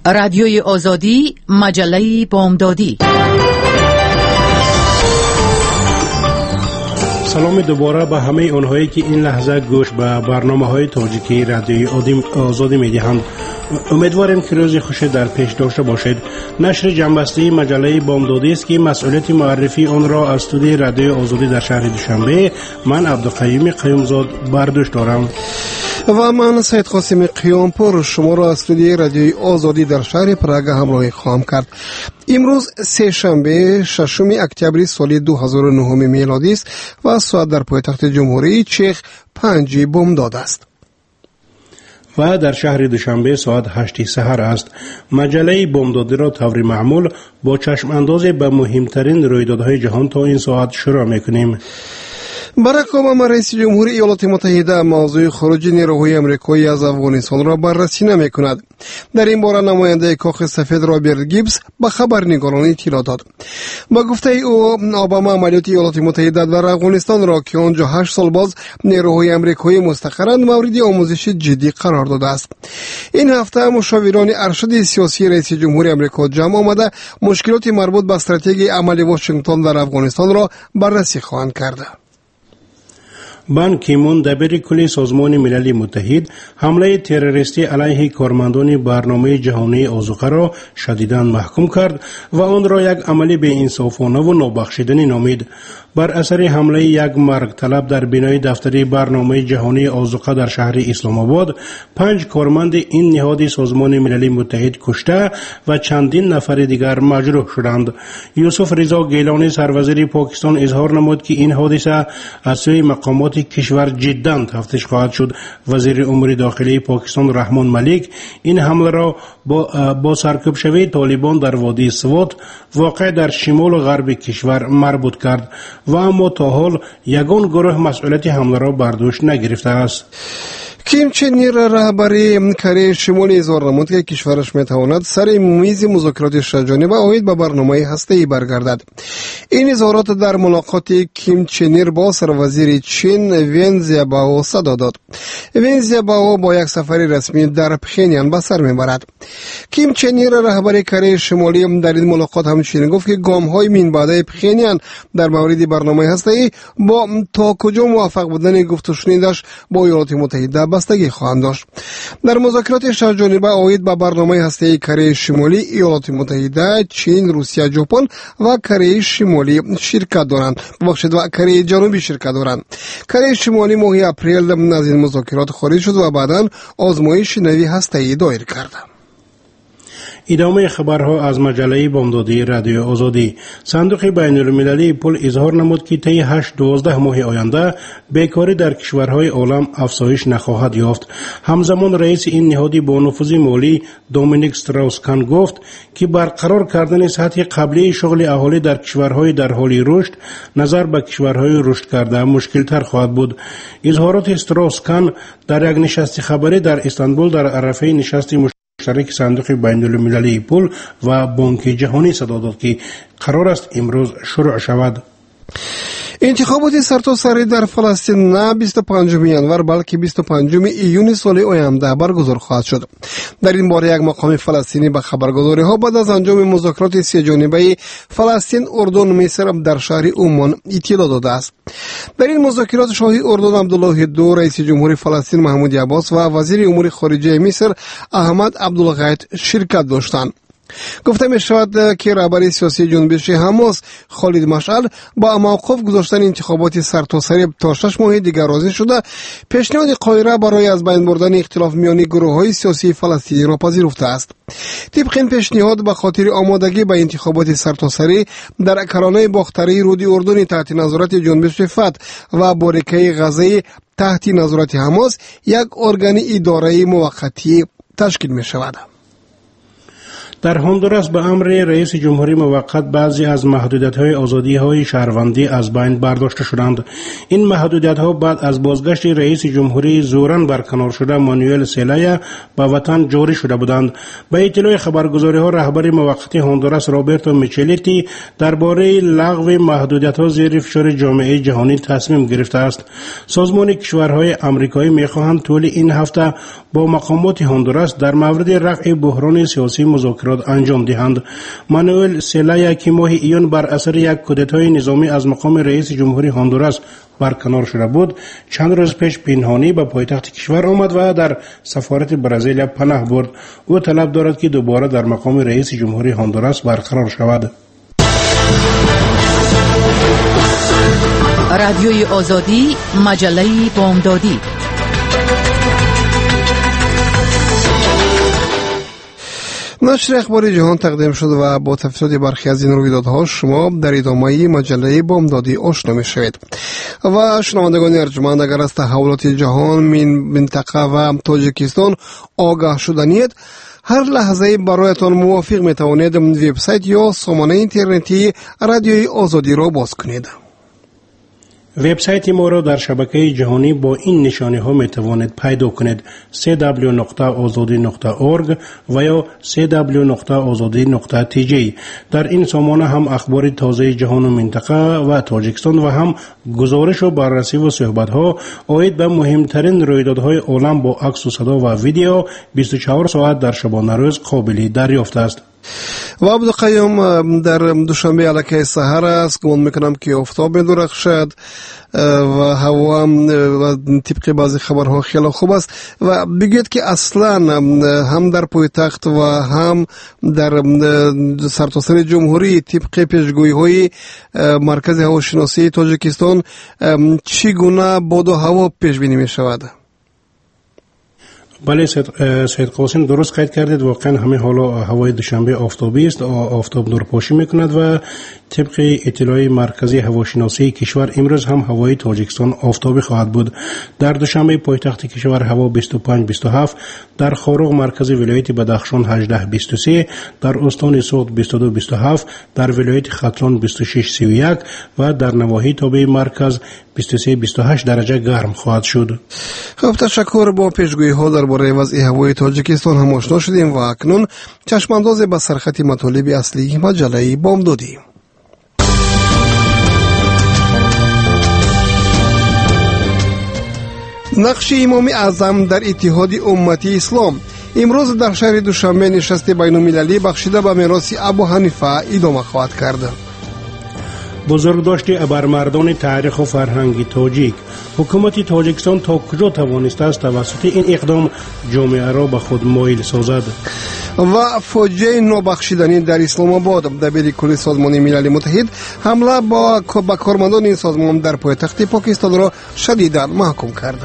رادیوی آزادی، مجله بامدادی. سلام دوباره به همه اونهایی که این لحظه گوش به برنامه‌های تاجیکی رادیوی آزادی می‌دهند. امیدواریم که روز خوشی در پیش داشته باشید. نشر جنبسته مجله بامدادی است که مسئولیت معرفی آن را از استودیوی رادیوی آزادی در شهر دوشنبه من عبدالقیوم قیومزاد بر دوش دارم و من سید قاسم قیامپور شما را از استودیوی رادیوی آزادی در شهر پراگ همراهی خواهم کرد. امروز سه شنبه 6 اکتبر سال 2009 میلادی است و ساعت در پایتخت جمهوری چک 5 بامداد است. و در شهر دوشنبه ساعت 8 سحر است. مجله بامدادی را طور معمول با چشم انداز به مهمترین رویدادهای جهان تا این ساعت شروع میکنیم. باراک اوباما رئیس جمهور ایالات متحده موضوع خروج نیروهای آمریکایی از افغانستان را بررسی نمی‌کند. در این باره نماینده کاخ سفید رابرت گیبز به خبرنگاران اطلاع داد. با گفته او اوباما عملیات ایالات متحده در افغانستان را که آنجا 8 سال باز نیروهای آمریکایی مستقرند مورد آموزش جدی قرار داده است. این هفته مشاوران ارشد سیاسی رئیس جمهور آمریکا جمع آمده مشکلات مربوط به استراتژی عملی واشنگتن در افغانستان را بررسی خواهند کرد. بان کی مون دبیر کلی سازمان ملل متحد حمله تروریستی علیه کارمندان برنامه جهانی آذوقه را شدیداً محکوم کرد و آن را یک عمل بی‌انصافانه و نابخشودنی نامید. بر اثر حمله یک مرگ طلب در بنای دفتر برنامه جهانی آذوقه در شهر اسلام آباد 5 کارمند این نهاد سازمان ملل متحد کشته و چندین نفر دیگر مجروح شدند. یوسف رضا گیلانی سروزیر پاکستان اظهار نمود که این حادثه از سوی مقامات کشور جداً تفتیش خواهد شد. وزیر امور داخلی پاکستان رحمان ملیک این حمله را با سرکوب شوی طالبان در وادی سوات واقع در شمال و غرب کشور مربوط کرد و اما تا حال یگان گروه مسئولیت حمله را بر دوش نگرفته است. کیم چن ایر رهبری کره شمالی اظهار نمود که کشورش میتواند سر میز مذاکرات شجاعانه و عاید به برنامه هسته‌ای برگردد. این اظهارات در ملاقات کیم چن ایر با سروزیر چین ون زیابائو صدا داد. ون زیابائو با یک سفر رسمی در پخینیان به سر میبرد. کیم چن ایر رهبری کره شمالی در این ملاقات همچنین گفت که گام‌های منبعد پخینیان در مورد برنامه هسته‌ای با تا کجا موافق بودن گفت و شنیدش با ایالات متحده بستگی خواهند داشت. در مذاکرات شجاعانه عاید به برنامه هسته‌ای کره شمالی ایالات متحده، چین، روسیه، ژاپن و کره شمالی شرکت دارند. و کره جنوبی شرکت دارند. کره شمالی ماه اپریل از این مذاکرات خارج شد و بعداً آزمایش نوی هسته‌ای دایر کرد. ادامه خبرها از مجله بامدادی رادیو آزادی. صندوق بین المللی پول اظهار نمود که طی 8-12 ماه آینده بیکاری در کشورهای عالم افزایش نخواهد یافت. همزمان رئیس این نهاد با نفوذ مالی دومینیک استراوس-کان گفت که برقرار کردن سطح قبلی شغل اهالی در کشورهای در حال رشد نظر به کشورهای رشد کرده مشکل تر خواهد بود. اظهارات استراوس-کان در یک نشست خبری در استانبول در عرفه نشست مشترک صندوق بین المللی پول و بانک جهانی صدا داد که قرار است امروز شروع شود. انتخابات سرتاسری در فلسطین نه 25 ینور بلکه 25 ایون سال آینده برگزار خواهد شد. در این باره یک مقام فلسطینی به خبرگزاری ها بعد از انجام مذاکرات سه جانبه فلسطین، اردن، مصر در شهر عمان اطلاع داده است. در این مذاکرات شاهی اردن عبدالله دو، رئیس جمهور فلسطین محمود عباس و وزیر امور خارجه مصر احمد عبدالغیت شرکت داشتند. گفته می شود که رهبر سیاسی جنبش حماس خالد مشعل با موقف گذاشتن انتخابات سرتاسری تا 6 ماه دیگر راضی شده پیشنهاد قاهره برای از بین بردن اختلاف میان گروه‌های سیاسی فلسطینی را پذیرفته است. طبق این پیشنهاد به خاطر آمادگی به انتخابات سرتاسری در کرانه باختری رود اردن تحت نظارت جنبش فتح و باریکه غزه تحت نظارت حماس یک ارگان اداره موقتی تشکیل می شود. در هندوراس به امر رئیس جمهوری موقت بعضی از محدودیت‌های آزادی‌های شهروندی از بین برداشته شدند. این محدودیت‌ها بعد از بازگشت رئیس جمهوری زوراً برکنار شده مانوئل سلایا به وطن جاری شده بودند. به اطلاع خبرگزاری‌ها رهبر موقت هندوراس رابرتو میچلیتی درباره لغو محدودیت‌ها زیر فشار جامعه جهانی تصمیم گرفته است. سازمان کشورهای آمریکایی می‌خواهند طول این هفته با مقامات هندوراس در مورد رفع بحران سیاسی مذاکرات انجام دهند. مانوئل سلایا که ماه ایون بر اثر یک کودتای نظامی از مقام رئیس جمهوری هندوراس برکنار شده بود، چند روز پیش پنهانی به پایتخت کشور آمد و در سفارت برزیل پناه برد. او طلب دارد که دوباره در مقام رئیس جمهوری هندوراس برقرار شود. رادیوی آزادی، مجله بامدادی. نشر اخبار جهان تقدیم شد و با تفسیر برخی از این رویدادها شما در ادامه مجله بامدادی آشنا می‌شوید. و شنوندگان ارجمند، اگر از تحولات جهان منطقه و تاجیکستان آگاه شدنید، هر لحظه برایتان موافق می توانید وبسایت یا سامانه اینترنتی رادیوی آزادی را باز کنید. وبسایت ما را در شبکه جهانی با این نشانی ها می توانید پیدا کنید: www.azadi.org و یا www.azadi.tj. در این سامانه هم اخبار تازه جهان و منطقه و تاجیکستان و هم گزارش و بررسی و صحبت ها آید به مهمترین رویدادهای عالم با عکس و صدا و ویدیو 24 ساعت در شبانه روز قابل دریافت است. و عبدالقیوم، در دوشنبه علاقه سحر است، گمان میکنم که آفتاب می‌درخشد و هوا هم طبق بعضی خبرها خیلی خوب است. و بگید که اصلا هم در پایتخت و هم در سرتاسر جمهوری طبق پیشگویی‌های مرکز هواشناسی تاجیکستان چگونه باد و هوا پیش بینی می‌شود؟ بله سید قاسم، درست قید کردید. واقعا همه حالا هوای دوشنبه آفتابی است، آفتاب نورپاشی میکند و طبق اطلاع مرکزی هواشناسی کشور امروز هم هوای تاجیکستان آفتابی خواهد بود. در دوشنبه پایتخت کشور هوا 25-27، در خاروغ مرکزی ولایت بدخشان 18-23، در استان سوغد 22-27، در ولایت ختلان 26-31 و در نواحی تابع مرکز 23-28 درجه گرم خواهد شد. خب، تشکر. با پیشگویی ها درباره وضع هوای تاجیکستان هم آشنا شدیم و اکنون چشمانداز به سرخط مطالب اصلی مجله بامدادی. نقش امام اعظم در اتحاد امتی اسلام. امروز در شهر دوشنبه نشست بین‌المللی بخشیده به میراث ابو حنیفه ادامه خواهد کرد. بزرگداشت ابرمردان تاریخ و فرهنگی تاجیک. حکومت تاجیکستان تا کجا توانسته است توسط این اقدام جامعه را به خود مایل سازد؟ و فاجعه نابخشودنی در اسلام آباد. دبیر کل سازمان ملل متحد حمله با کارمندان این سازمان در پایتخت پاکستان را شدیداً محکوم کرد.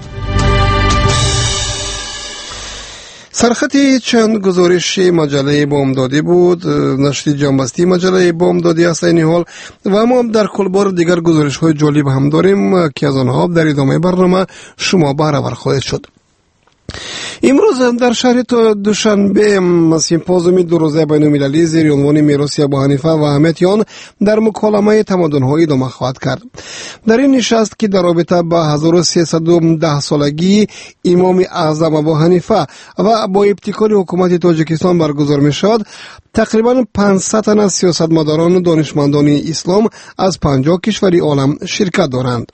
سرخطی چند گزارش مجله بامدادی بود، نشر جنبستی مجله بامدادی است این حال، و ما در کل بار دیگر گزارش های جالب هم داریم که از آنها در ادامه برنامه شما بهره‌ور خواهید شد. امروز در شهر دوشنبه سیمپوزیوم دو روزه بین‌المللی زیر عنوان میراث ابو حنیفه و اهمیت آن در مکالمه تمدن‌ها ادامه خواهد کرد. در این نشست که در رابطه با 1310 سالگی امام اعظم ابو حنیفه و با ابتکار حکومت تاجیکستان برگزار می شود، تقریبا 500 تن از سیاستمداران و دانشمندان اسلام از 50 کشور عالم شرکت دارند.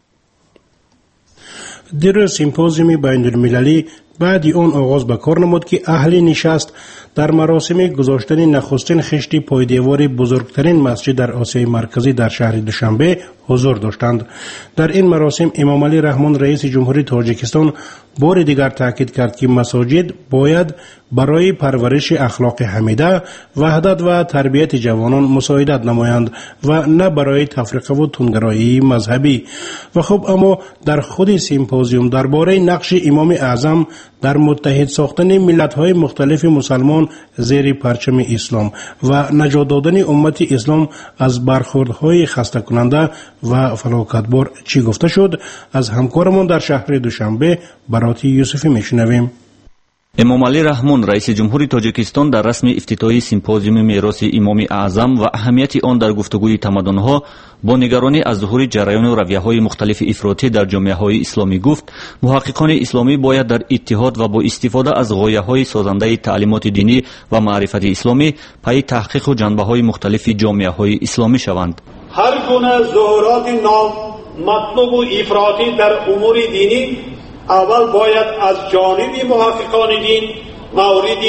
در سیمپوزیوم بین‌المللی بعد آن آغاز به کار نمود که اهل نشست در مراسم گذاشتن نخستین خشت پایدیوار بزرگترین مسجد در آسیای مرکزی در شهر دوشنبه حضور داشتند. در این مراسم امام علی رحمان رئیس جمهوری تاجیکستان بار دیگر تاکید کرد که مساجد باید برای پرورش اخلاق حمیده، وحدت و تربیت جوانان مساعدت نمایند و نه برای تفرقه و تندگرایی مذهبی. و خب اما در خود سیمپوزیوم درباره نقش امام اعظم در متحد ساختن ملت‌های مختلف مسلمان زیر پرچم اسلام و نجات دادن امت اسلام از برخوردهای خسته کننده و فلاکتبار چی گفته شد؟ از همکارمان در شهر دوشنبه براتی یوسفی میشنویم. امام علی رحمان رئیس جمهوری تاجیکستان در رسم افتتاحی سیمپوزیوم میراث امام اعظم و اهمیت آن در گفتگوی تمدن‌ها با نگرانی از ظهور جریان و رویه‌های مختلف افراطی در جامعه‌های اسلامی گفت محققان اسلامی باید در اتحاد و با استفاده از غایه‌های سازنده تعلیمات دینی و معرفت اسلامی پای تحقیق و جنبه‌های مختلف جامعه‌های اسلامی شوند. هر گونه ظهورات نامطلوب و افراطی در امور دینی اول باید از جانب محققان دین مورد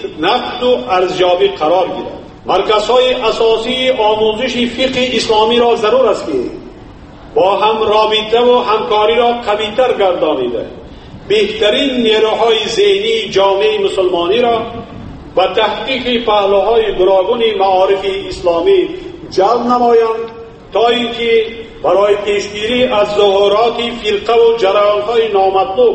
نقد و ارزیابی قرار گیرد. مرکزهای اساسی آموزش فقه اسلامی را ضرور است که با هم رابطه و همکاری را قوی‌تر گردانیده بهترین نیروهای ذهنی جامعه مسلمانی را و تحقیق پهلوهای گوناگون معارف اسلامی جلب نمایند تا اینکه برای پیشگیری از ظهورات فرقه و جریان‌های نامطلوب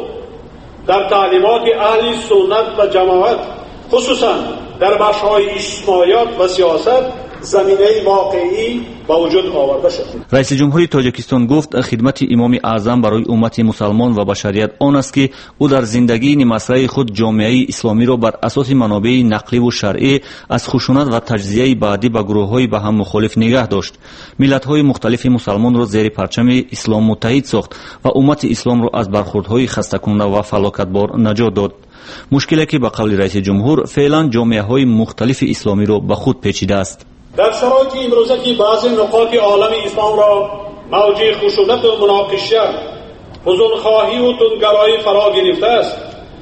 در تعلیمات اهل سنت و جماعت خصوصا در بخش‌های اجتماعیات و سیاست زمینه واقعی با وجود آورده شد. رئیس جمهوری تاجیکستان گفت خدمت امام اعظم برای امت مسلمان و بشریت آن است که او در زندگی نمسره خود جامعه اسلامی را بر اساس منابع نقلی و شرعی از خشونت و تجزیه بعدی به گروه‌های به هم مخالف نگه داشت. ملت‌های مختلف مسلمان را زیر پرچم اسلام متحد ساخت و امت اسلام را از برخوردهای خسته‌کننده و فلاکتبار نجات داد. مشکلی که به قول رئیس جمهور فعلا جامعه‌های مختلف اسلامی را به خود پیچیده است. در شرایط امروزه که بعضی نقاط عالم اسلام را موج خشونت و مناقشه، حضورخواهی و تندگرایی فرا گرفته است،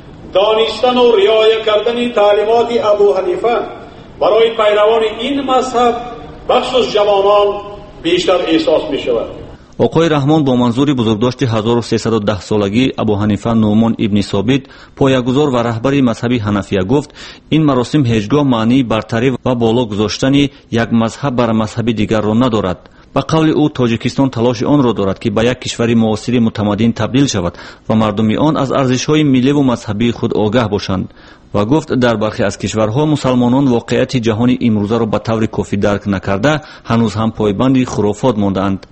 دانستن و رعایت کردن تعلیمات ابو حنیفه برای پیروان این مذهب بخصوص جوانان بیشتر احساس می شود. آقای رحمان با منظور بزرگداشت 1310 سالگی ابو حنیفه نعمان ابن ثابت پایه‌گذار و رهبر مذهب حنفیه گفت این مراسم هیچگاه معنی برتری و بالا گذاشتن یک مذهب بر مذهب دیگر را ندارد. به قول او تاجیکستان تلاش آن را دارد که به یک کشور معاصر متمدن تبدیل شود و مردم آن از ارزش‌های ملی و مذهبی خود آگاه باشند و گفت در برخی از کشورها مسلمانان واقعیت جهان امروزه را به طور کافی درک نکرده هنوز هم پایبند خرافات مانده‌اند.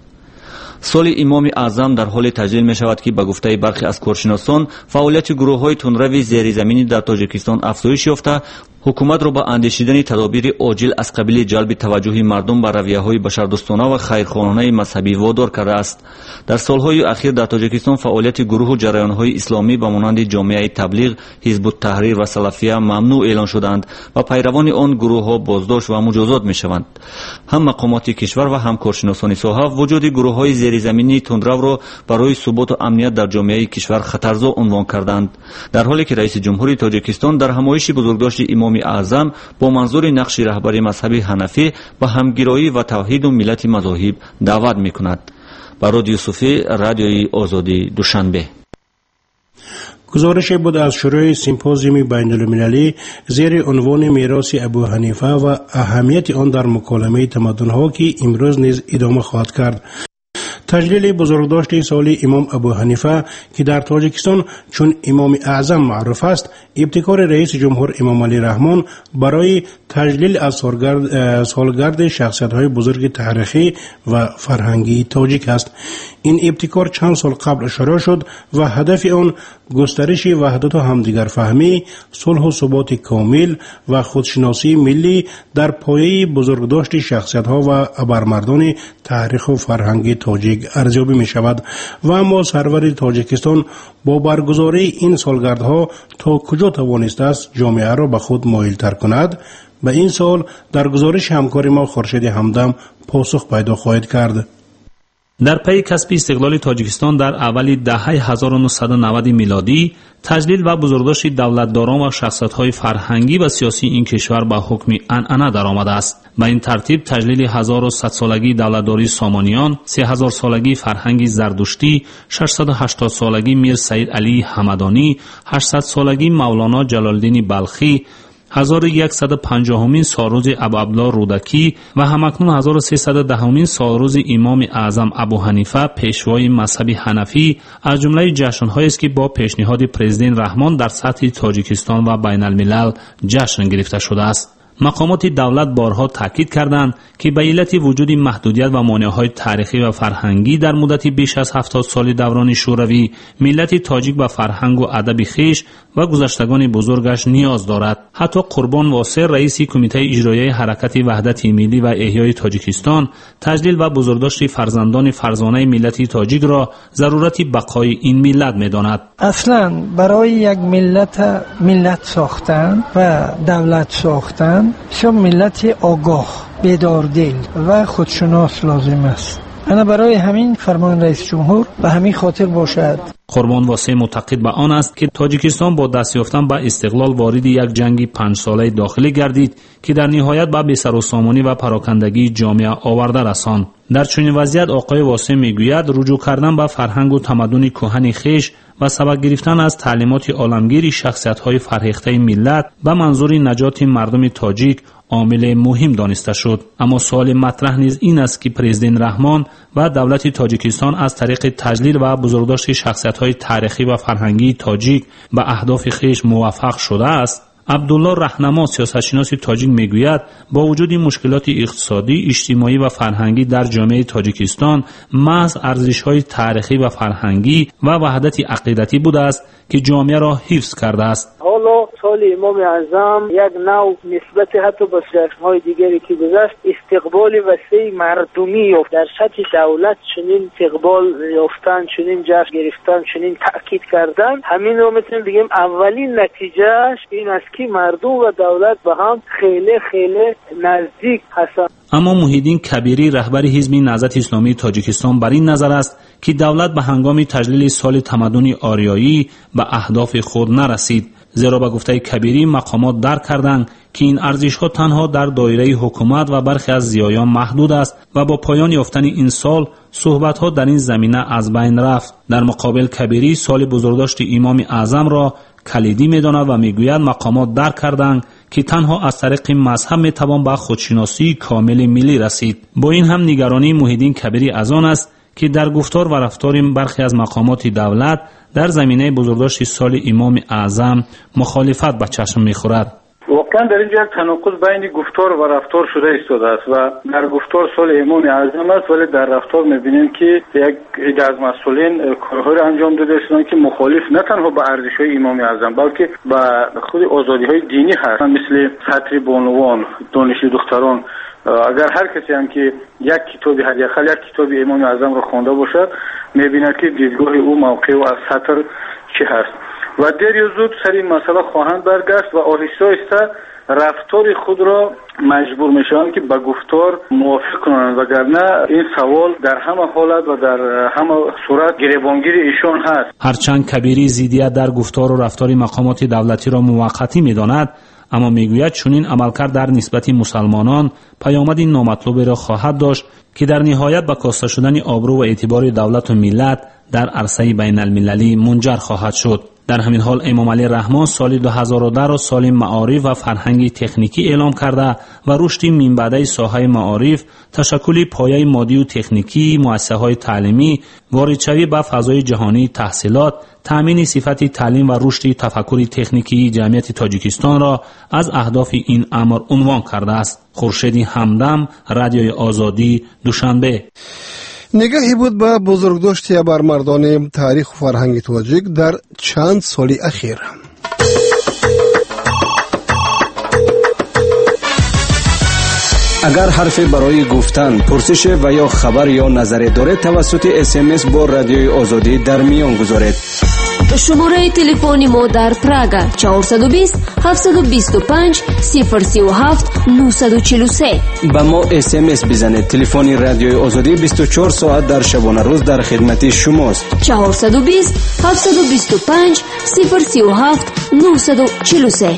سال امام اعظم در حال تجلیل می شود که به گفته برخی از کارشناسان فعالیت گروه‌های تندروی زیرزمینی در تاجیکستان افزایش یافته حکومت را به اندیشیدن تدابیر عاجل از قبیل جلب توجه مردم به رویه‌های بشردوستانه و خیرخواهانه مذهبی وادار کرده است. در سالهای اخیر در تاجیکستان فعالیت گروه و جریان‌های اسلامی به مانند جامعه تبلیغ، حزب التحریر و سلفیه ممنوع اعلان شدند و پیروان آن گروه‌ها بازداشت و مجازات می‌شوند. هم مقامات کشور و هم کارشناسان ساحه وجود گروه‌های زیرزمینی تندرو را برای ثبات و امنیت در جامعه کشور خطرزا عنوان کردند. در حالی که رئیس جمهوری تاجیکستان در همایش بزرگداشت امام اعظم با منظور نقش رهبری مذهب حنفی به همگرایی و توحید و ملت مذاهب دعوت می‌کند. برای یوسفی رادیوی آزادی دوشنبه. گزارش بود از شروع سیمپوزیوم بین‌المللی زیر عنوان میراث ابو حنیفه و اهمیت آن در مکالمه تمدن‌ها که امروز نیز ادامه خواهد کرد. تجلیل بزرگداشت سال امام ابو حنیفه که در تاجیکستان چون امام اعظم معروف است، ابتکار رئیس جمهور امام علی رحمان برای تجلیل از سالگرد شخصیت‌های بزرگ تاریخی و فرهنگی تاجیک است. این ابتکار چند سال قبل شروع شد و هدف آن گسترش وحدت و همدیگر فهمی، صلح و ثبات کامل و خودشناسی ملی در پایه بزرگداشت شخصیت‌ها و ابرمردان تاریخ و فرهنگی تاجیک ارزیابی می شود و اما سرور تاجیکستان با برگزاری این سالگردها تا کجا توانسته است جامعه را به خود مایل تر کند؟ به این سال در گزارش همکار ما خورشید همدم پاسخ پیدا خواهد کرد. در پی کسب استقلال تاجیکستان در اول دهه 1990 میلادی تجلیل و بزرگداشت دولتداران و شخصیت‌های فرهنگی و سیاسی این کشور به حکم عنعنه درآمده است. به این ترتیب تجلیل 1100 سالگی دولتداری سامانیان، 3000 سالگی فرهنگ زردشتی، 680 سالگی میر سید علی همدانی، 800 سالگی مولانا جلال‌الدین بلخی، 1150مین سالروز ابوعبدالله رودکی و همکنون 1310مین سالروز امام اعظم ابو حنیفه پیشوای مذهب حنفی از جمله جشن‌هایی است که با پیشنهاد پرزیدنت رحمان در سطح تاجیکستان و بین الملل جشن گرفته شده است. مقامات دولت بارها تاکید کردند که به علت وجود محدودیت و مانع‌های تاریخی و فرهنگی در مدت بیش از 70 سال دوران شوروی ملت تاجیک به فرهنگ و ادب خویش و گذشتگان بزرگش نیاز دارد. حتی قربان واسع رئیس کمیته اجرایی حرکت وحدت ملی و احیای تاجیکستان تجلیل و بزرگداشت فرزندان فرزانه ملت تاجیک را ضرورت بقای این ملت می‌داند. اصلا برای یک ملت ساختن و دولت ساختن شما ملت آگاه، بیداردل و خودشناس لازم است. انا برای همین فرمان رئیس جمهور به همین خاطر باشد. قربان واسه معتقد به آن است که تاجیکستان با دست یافتن به استقلال وارد یک جنگ 5 ساله داخلی گردید که در نهایت به بی‌سروسامانی و پراکندگی جامعه آورده رساند. در چنین وضعیت آقای واسه میگوید رجوع کردن به فرهنگ و تمدن کهن خویش و سبق گرفتن از تعلیمات عالمگیر شخصیت‌های فرهیخته ملت به منظور نجات مردم تاجیک عامل مهم دانسته شد. اما سوال مطرح نیز این است که پرزیدنت رحمان و دولت تاجیکستان از طریق تجلیل و بزرگداشت شخصیت‌های تاریخی و فرهنگی تاجیک به اهداف خویش موفق شده است. عبدالله رهنما سیاستشناس تاجیک میگوید با وجود مشکلات اقتصادی، اجتماعی و فرهنگی در جامعه تاجیکستان محض ارزش‌های تاریخی و فرهنگی و وحدت عقیدتی بوده است که جامعه را حفظ کرده است. حالا سال امام اعظم یک نوع نسبت حتی با جشن‌های دیگری که گذشت استقبال وسیع مردمی یافت. در سطح دولت چنین استقبال یافتن، چنین جشن گرفتن، چنین تأکید کردن، همین رو میتونیم بگیم اولین نتیجهش این است که مردم و دولت به هم خیلی نزدیک هستند. اما محیدین کبیری رهبر حزب نهضت اسلامی تاجیکستان بر این نظر است که دولت به هنگام تجلیل سال تمدن آریایی به اهداف خود نرسید، زیرا به گفته کبیری مقامات درک کردند که این ارزش‌ها تنها در دایره حکومت و برخی از زیایان محدود است و با پایان یافتن این سال صحبت‌ها در این زمینه از بین رفت. در مقابل کبیری سال بزرگداشت امام اعظم را کلیدی می‌داند و می‌گوید مقامات درک کردند که تنها از طریق مذهب می‌توان به خودشناسی کامل ملی رسید. با این هم نگرانی محیدین کبیری از آن است که در گفتار و رفتار برخی از مقامات دولت در زمینه بزرگداشت سال امام اعظم مخالفت به چشم می‌خورد. واقعا در اینجا یک تناقض بین گفتار و رفتار شده ایستاده است و در گفتار سال امام اعظم است، ولی در رفتار می‌بینیم که یک عده از مسئولین کارهایی را انجام داده هستند که مخالف نه تنها به ارزش‌های امام اعظم بلکه به خود آزادی‌های دینی هستند، مثل سطر بانوان، دانشجو دختران. اگر هر کسی هم که یک کتابی حداقل یک کتاب امام اعظم را خوانده باشد می‌بیند که دیدگاه او موقع و از سطر چه هست و دیر یا زود سر این مسئله خواهند برگشت و آهسته آهسته رفتار خود را مجبور میشوند که به گفتار موافق کنند، وگرنه این سوال در همه حالت و در همه صورت گریبانگیر ایشان هست. هرچند کبیری ضدیت در گفتار و رفتار مقامات دولتی را موقتی می‌داند، اما میگوید چنین عملکرد در نسبت مسلمانان پیامد نامطلوبی را خواهد داشت که در نهایت به کاسته شدن آبرو و اعتبار دولت و ملت در عرصه بین المللی منجر خواهد شد. در همین حال امام علی رحمان سال 2010 را سال معارف و فرهنگی تکنیکی اعلام کرده و رشد من بعده ساحه معارف، تشکل پایه مادی و تکنیکی مؤسسه‌های تعلیمی، واردشوی به فضای جهانی تحصیلات، تامین صفت تعلیم و رشد تفکر تکنیکی جمعیت تاجیکستان را از اهداف این امر عنوان کرده است. خورشید همدم، رادیوی آزادی، دوشنبه. نگاهی بود به بزرگداشت ابرمردان تاریخ و فرهنگ تاجیک در چند سال اخیر. اگر حرفی برای گفتن، پرسش و یا خبر یا نظری دارید توسط SMS با رادیوی آزادی در میان گذارید. شماره تلفن ما در پراگ 420 725 037 943. با ما SMS بزنید. تلفن رادیوی آزادی 24 ساعت در شبانه روز در خدمت شماست. 420 725 037 943.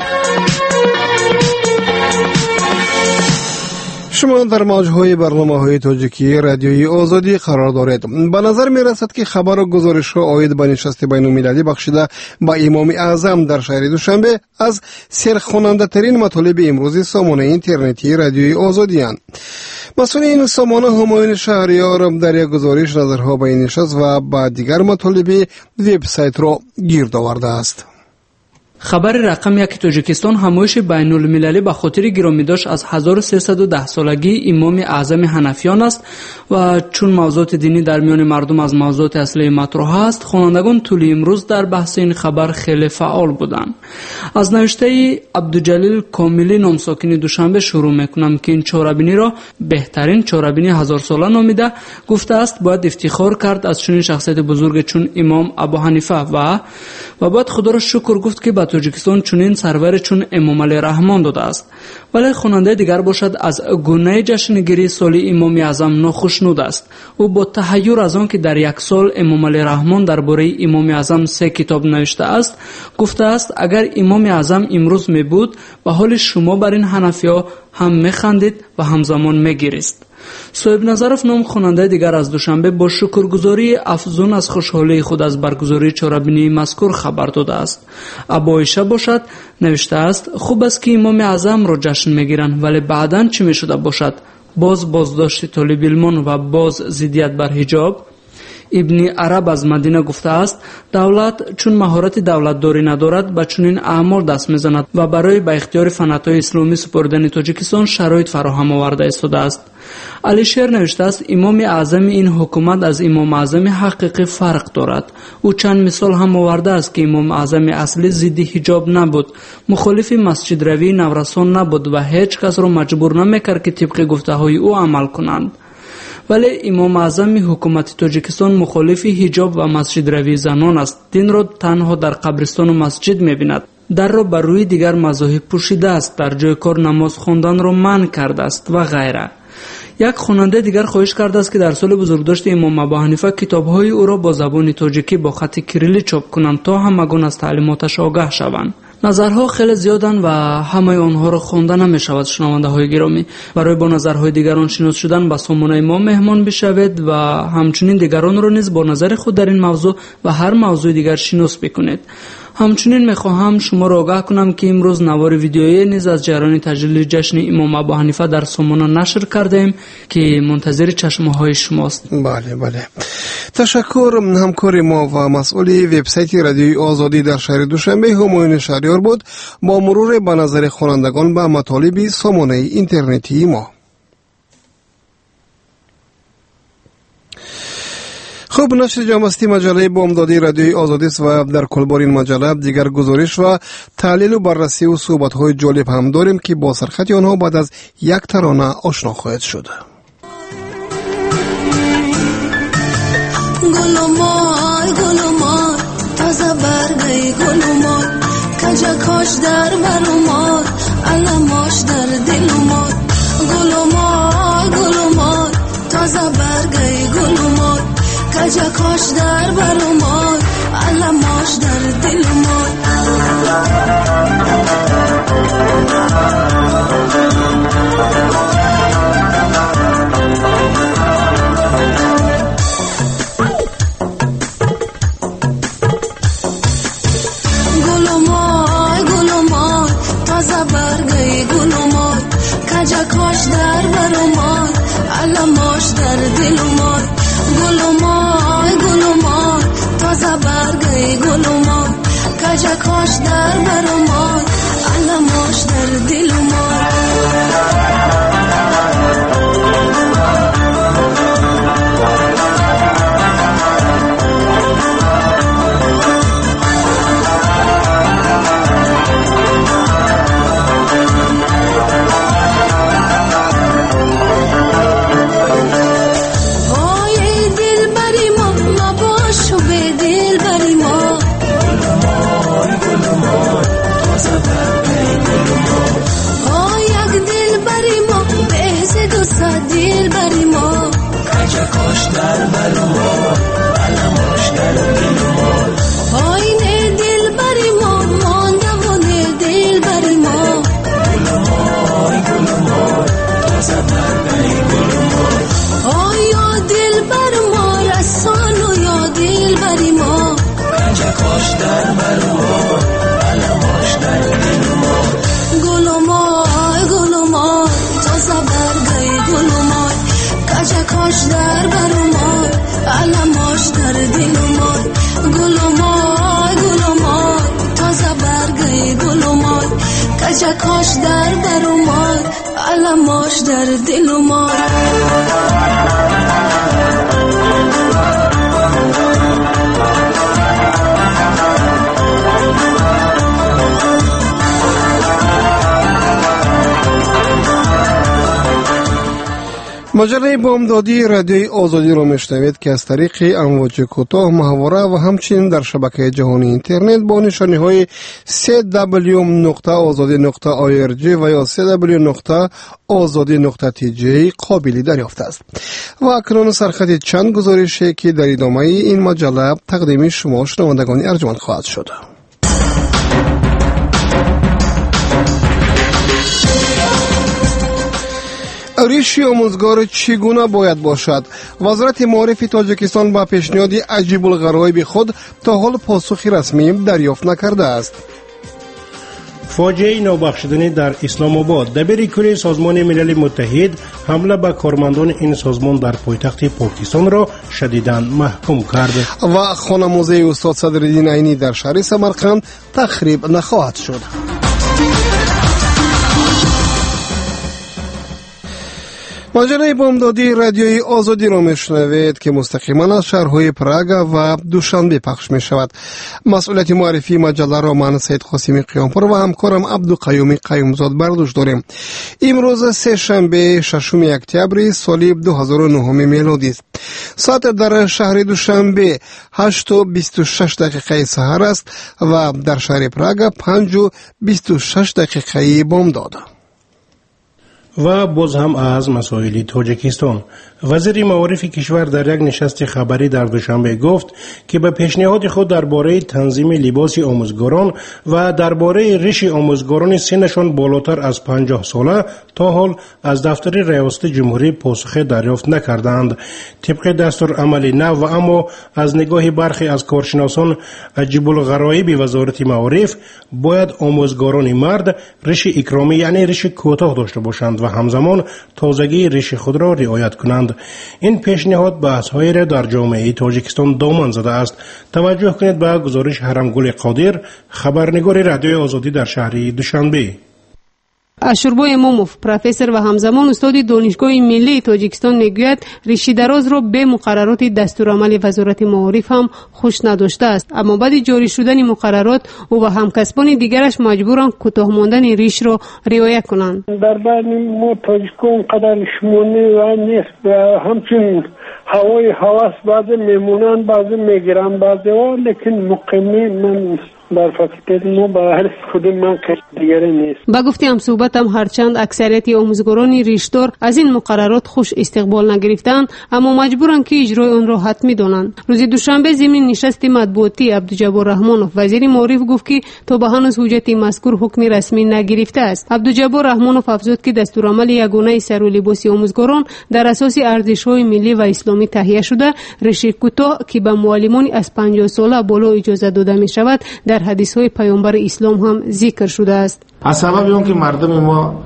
شما در موج‌های برنامه‌های تاجیکی رادیوی آزادی قرار دارید. به نظر می‌رسد که خبر و گزارش‌ها عاید به نشست بین‌المللی بخشیده به امام اعظم در شهر دوشنبه از سرخواننده‌ترین مطالب امروز سامانه اینترنتی رادیوی آزادی اند. مسئول این سامانه همایون شهریار در یک گزارش نظرها به این نشست و با دیگر مطالب وبسایت را گرد آورده است. خبر رقم یک تاجیکستان همایش بین المللی به خاطر گرامی داشت از 1310 سالگی امام اعظم حنفیان است و چون موضوعات دینی در میان مردم از موضوعات اصلی مطرح است، خوانندگان طول امروز در بحث این خبر خیلی فعال بودند. از نوشته عبدالجلیل کاملی نامساکن دوشنبه شروع میکنم که این چاره‌بینی را بهترین چاره‌بینی 1000 ساله نامیده. گفته است باید افتخار کرد از چنین شخصیت بزرگ چون امام ابو حنیفه و باید خدا را شکر گفت که به به تاجیکستان چنین سرور چون امامعلی رحمان داده است. ولی خواننده دیگر باشد از گونه جشنگیری سال امام اعظم ناخوشنود است. او با تحیر از آن که در یک سال امامعلی رحمان درباره امام اعظم 3 کتاب نوشته است گفته است اگر امام اعظم امروز می بود به حال شما بر این حنفی‌ها هم میخندید و همزمان میگریست. صاحب نظرف نام خواننده دیگر از دوشنبه با شکرگزاری افزون از خوشحالی خود از برگزاری چهاربینی مذکور خبر داده است. ابا عایشه باشد نوشته است خوب است که امام اعظم را جشن میگیرند ولی بعداً چی میشده باشد؟ بازداشت طالب علمان و باز ضدیت بر حجاب. ابن عرب از مدینه گفته است دولت چون مهارت دولتداری ندارد به چنین اعمال دست میزند و برای به اختیار فناهای اسلامی سپردن تاجیکستان شرایط فراهم آورده ایستاده است. علی شیر نوشته است امام اعظم این حکومت از امام اعظم حقیقی فرق دارد. او چند مثال هم آورده است که امام اعظم اصلی ضد حجاب نبود، مخالف مسجد روی نورسان نبود و هیچ کس را مجبور نمیکرد که طبق گفته های او عمل کنند. ولی امام اعظم حکومت تاجیکستان مخالف حجاب و مسجد روی زنان است. دین را تنها در قبرستان و مسجد می‌بیند. در را بر روی دیگر مذاهب پوشیده است. در جای کار نماز خواندن را منع کرده است و غیره. یک خواننده دیگر خواهش کرده است که در سال بزرگداشت امام ابو حنیفه کتاب‌های او را با زبان تاجیکی با خط کریلی چاپ کنند تا همگان از تعلیماتش آگاه شوند. نظرها خیلی زیادن و همه آنها را خوانده نمی شود. شنونده های گرامی، برای با نظرهای دیگران شناس شدن به سامانه ما مهمان بشوید و همچنین دیگران را نیز با نظر خود در این موضوع و هر موضوع دیگر شناس بکنید. همچنین میخواهم شما را آگاه کنم که امروز نوار ویدیویی نیز از جریان تجلیل جشن امام ابو حنیفه در سامانه نشر کردیم که منتظر چشمه‌های شماست. بله. تشکر. همکار ما و مسئول وبسایت رادیوی آزادی در شهر دوشنبه همایون شهریار بود با مرور به نظر خوانندگان به مطالب سامانه اینترنتی ما. خب، نشر جامعستی مجله بامدادی رادیوی آزادی است و در کلبار این مجله دیگر گزارش و تحلیل و بررسی و صحبت‌های جالب هم داریم که با سرخط آنها بعد از یک ترانه آشنا خواهد شد. گلومای تازه برگی گلومای کجا کاش در برومای علماش در دلومای گلومای تازه برگی گلومای کجا کاش در برومای علماش در دلومای کجا کاش در برومای علماش در دلومای گلومای تازه برگی گلومای کجا کاش در برومای علماش در دلومای کاش در برومای علماش در دلومای مجله بامدادی رادیوی آزادی را میشنوید که از طریق امواج کوتاه، محوره و همچنین در شبکه جهانی اینترنت با نشانی های www.azadi.org و یا www.azadi.tj قابل دریافت است. و اکنون سرخط چند گزارشی که در ادامه این مجله تقدیم شما شنوندگان ارجمند خواهد شد. ریش آموزگار چگونه باید باشد؟ وزارت معارف تاجیکستان با پیشنهاد عجیب الغرایب خود تا حال پاسخی رسمی دریافت نکرده است. فاجعه نابخشودنی در اسلام آباد. دبیر کلی سازمان ملل متحد حمله به کارمندان این سازمان در پایتخت پاکستان را شدیداً محکوم کرد. و خانه موزه استاد صدرالدین عینی در شهر سمرقند تخریب نخواهد شد. مجله بامدادی رادیوی آزادی را میشنوید که مستقیما از شهرهای پراگ و دوشنبه پخش می شود. مسئولیت معرفی مجله را من سید قاسمی قیامپور و همکارم عبدالقیوم قیومزاد بر دوش داریم. امروز سه شنبه 6 اکتبر سال 2009 میلادی است. ساعت در شهر دوشنبه 8:26 سحر است و در شهر پراگ 5:26 بامداد. و باز هم از مسائل تاجیکستان. وزیر معارف کشور در یک نشست خبری در دوشنبه گفت که به پیشنهاد خود درباره تنظیم لباس آموزگاران و درباره ریش آموزگاران سنشان بالاتر از 50 ساله تا حال از دفتر ریاست جمهوری پاسخ دریافت نکردند. طبق دستور عمل نو و اما از نگاه برخی از کارشناسان عجیب الغرایب وزارت معارف باید آموزگاران مرد ریش اکرامی یعنی ریش کوتاه داشته باشند و همزمان تازگی ریش خود را رعایت کنند. این پیشنهاد بحث‌های را در جامعه تاجیکستان دامن زده است. توجه کنید به گزارش حرمگل قادر، خبرنگار رادیوی آزادی در شهر دوشنبه. اشوربو اماموف، پروفسور و همزمان استاد دانشگاه ملی تاجیکستان میگوید ریشی دراز را به مقررات دستورالعمل وزارت معارف هم خوش نداشته است، اما بعد جاری شدن مقررات او و همکسبان دیگرش مجبورند کوتاه ماندن ریش را رعایت کنند. در بین ما تاجیکان قدر شمونی و نیست و همچنین هوای هواس بعضی میمونن بعضی میگیرن بعضی ها، لیکن مقیمی من در فکر ما با هر خود من دیگری نیست. با گفته هم صحبت هم هرچند اکثریت آموزگاران ریشدار از این مقررات خوش استقبال نگرفتند، اما مجبورند که اجرای آن را حتمی دانند. روز دوشنبه ضمن نشست مطبوعاتی عبدالجبار رحمانوف وزیر معارف گفت که تا به هنوز حجت مذکور حکم رسمی نگرفته است. عبدالجبار رحمانوف افزود که دستورالعمل یگانه سر و لباس آموزگاران در اساس ارزش‌های ملی و اسلامی تهیه شده، ریش کوتاه که به معلمان از 50 ساله بالا اجازه داده می شود در حدیث‌های پیامبر اسلام هم ذکر شده است. از سبب اون که مردم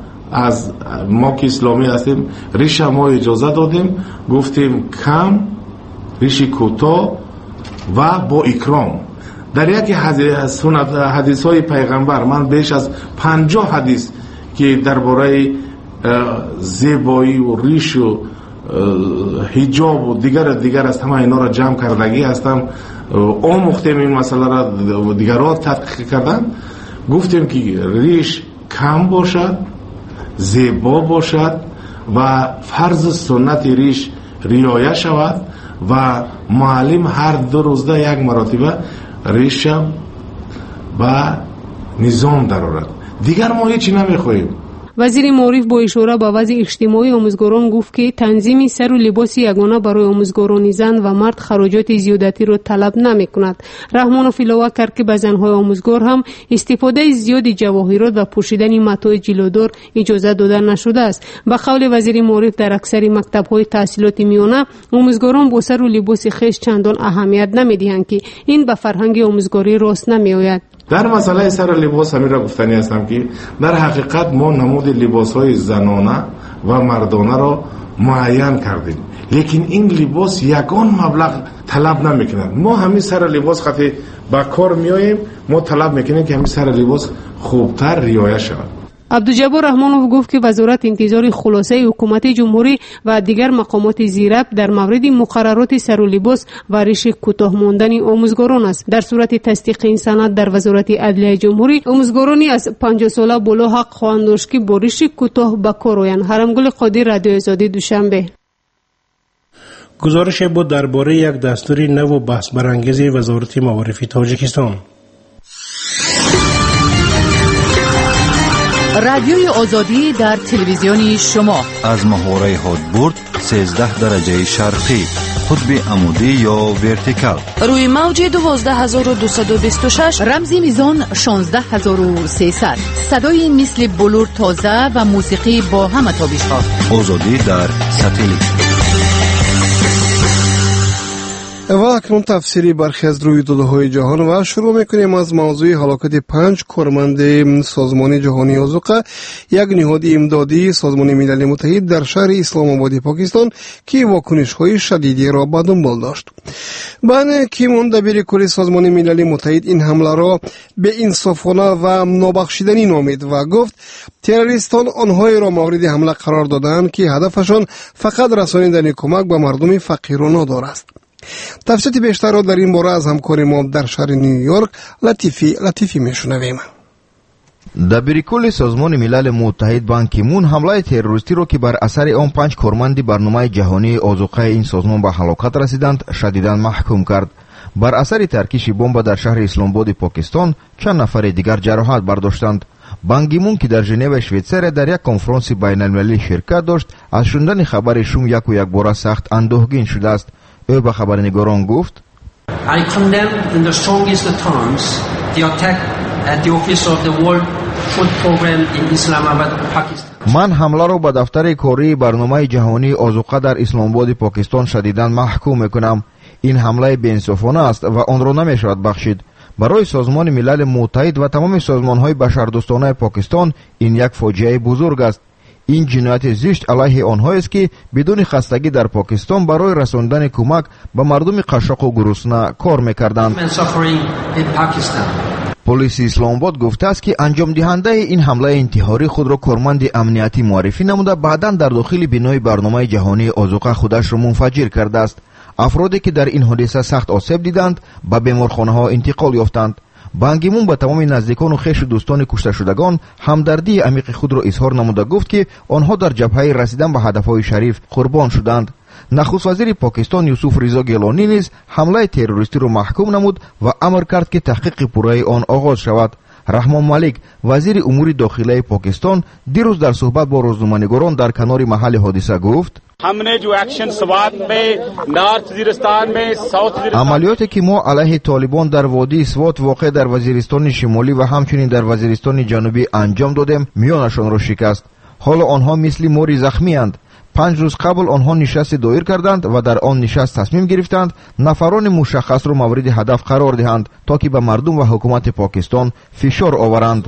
ما که اسلامی هستیم ریش ما اجازه دادیم، گفتیم کم، ریش کوتاه و با اکرام. در یکی حدیث‌های پیغمبر من بیش از 50 حدیث که درباره زیبایی و ریش و حجاب و دیگر است، همه اینا را جمع کردگی هستم، آموختیم این مسئله را دیگران تحقیق کردن. گفتیم که ریش کم باشد، زیبا باشد و فرض سنت ریش رعایت شود و معلم هر 2 روزه یک مرتبه ریش با نظام درآورد. دیگر ما هیچی نمیخواهیم. وزیر معارف با اشاره به وضع اجتماعی آموزگاران گفت که تنظیم سر و لباس یگانه برای آموزگاران زن و مرد خراجات زیادتی را طلب نمی کند. رحمانوف علاوه کرد که به زنهای آموزگار هم استفاده زیاد جواهرات و پوشیدن متاع جلودار اجازه داده نشده است. به قول وزیر معارف در اکثر مکتب‌های تحصیلات میانه آموزگاران با سر و لباس خویش چندان اهمیت نمی‌دهند که این به فرهنگ آموزگاری راست نمی‌آید. در مسئله سر لباس همین را گفتنی هستم که در حقیقت ما نمود لباس‌های زنانه و مردانه را معین کردیم، لیکن این لباس یگان مبلغ طلب نمیکنند. ما همین سر لباس خطی با کار میاییم، ما طلب میکنیم که همین سر لباس خوبتر رعایت شود. عبدالجبار رحمانوف گفت که وزارت انتظار خلاصه حکومت جمهوری و دیگر مقامات زیرب در مورد مقررات سر و لباس و ریش کوتاه ماندن آموزگاران است. در صورت تصدیق این سند در وزارت عدلیه جمهوری، آموزگارانی از 50 ساله بالا حق خواهند داشت که با ریش کوتاه به کار آیند. حرمگل قادر، رادیو آزادی، دوشنبه. گزارش بود درباره یک دستور نو و بحث برانگیز وزارت معارف تاجیکستان. رادیوی آزادی در تلویزیون شما از محوره هادبورد 13 درجه شرقی، قطب عمودی یا ورتیکال، روی موج 12226، رمزی میزان 16300، صدای مثل بلور تازه و موسیقی با همه تابش ها. آزادی در ساتلیت. و اکنون تفسیری برخی از رویدادهای جهان و شروع میکنیم از موضوع هلاکت 5 کارمند سازمان جهانی آذوقه، یک نهاد امدادی سازمان ملل متحد در شهر اسلام آباد پاکستان که واکنش‌های شدیدی را به دنبال داشت. بان کی مون دبیر کل سازمان ملل متحد این حمله را به انصافانه و نابخشودنی نامید و گفت تروریستان آنهایی را مورد حمله قرار دادند که هدفشان فقط رسانیدن کمک به مردم فقیر و نادار است. تفصیل بیشتر را در این باره از همکار ما در شهر نیویورک لطیفی میشنویم. دبیر کل سازمان ملل متحد بان کی مون حمله تروریستی را که بر اثر آن 5 کارمند برنامه جهانی آذوقه این سازمان به هلاکت رسیدند شدیداً محکوم کرد. بر اثر ترکیش بمب در شهر اسلام آباد پاکستان چند نفر دیگر جراحت برداشتند. بان کی مون که در ژنو شویتزر در یک کنفرانس بین المللی شرکت داشت از شنیدن خبر شوم یک بار سخت اندوهگین شده است. او به خبرنگاران گفت I condemn in the strongest terms the attack at the office of the World Food Program in Islamabad, Pakistan. من حمله را به دفتر کاری برنامه جهانی آذوقه در اسلام آباد پاکستان شدیداً محکوم میکنم. این حمله بی‌انصافانه است و آن را نمیشود بخشید. برای سازمان ملل متحد و تمام سازمان‌های بشردوستانه پاکستان این یک فاجعه بزرگ است. این جنایت زشت علیه آنهایی است که بدون خستگی در پاکستان برای رساندن کمک به مردم قشاق و گرسنه کار می‌کردند. پلیس اسلام آباد گفته است که انجام دهنده این حمله انتحاری خود را کارمند امنیتی معرفی نموده بعداً در داخل بنای برنامه جهانی آذوقه خودش را منفجر کرده است. افرادی که در این حادثه سخت آسیب دیدند به بیمارخانه‌ها انتقال یافتند. بان کی مون با تمام نزدیکان و خویش و دوستان کشته شدگان همدردی عمیق خود را اظهار نموده گفت که آنها در جبهه رسیدن به هدفهای شریف قربان شدند. نخست وزیر پاکستان یوسف رضا گیلانی نیز حمله تروریستی را محکوم نمود و امر کرد که تحقیق پوره آن آغاز شود. رحمان مالک وزیر امور داخلی پاکستان دیروز در صحبت با روزنامه‌نگاران در کنار محل حادثه گفت عملیاتی که ما علیه طالبان در وادی سوات واقع در وزیرستان شمالی و همچنین در وزیرستان جنوبی انجام دادیم میانشان را شکست. حالا آنها مثل موری زخمی اند. 5 روز قبل آنها نشست دایر کردند و در آن نشست تصمیم گرفتند نفران مشخص را مورد هدف قرار دهند تا که به مردم و حکومت پاکستان فشار آورند.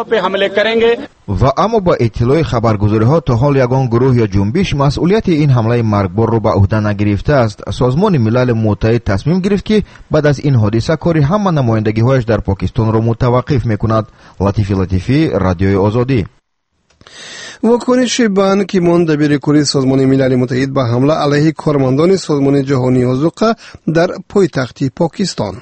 و اما با اطلاع خبرگزاری ها تا حال یگان گروه یا جنبش مسئولیت این حمله مرگبار را به عهده نگرفته است. سازمان ملل متحد تصمیم گرفت که بعد از این حادثه کاری همه نمایندگی هایش در پاکستان را متوقف میکند. لطیفی رادیوی آزادی. واکنش بان کی مون دبیر کل سازمان ملل متحد به حمله علیه کارمندان سازمان جهانی آذوقه در پایتخت پاکستان.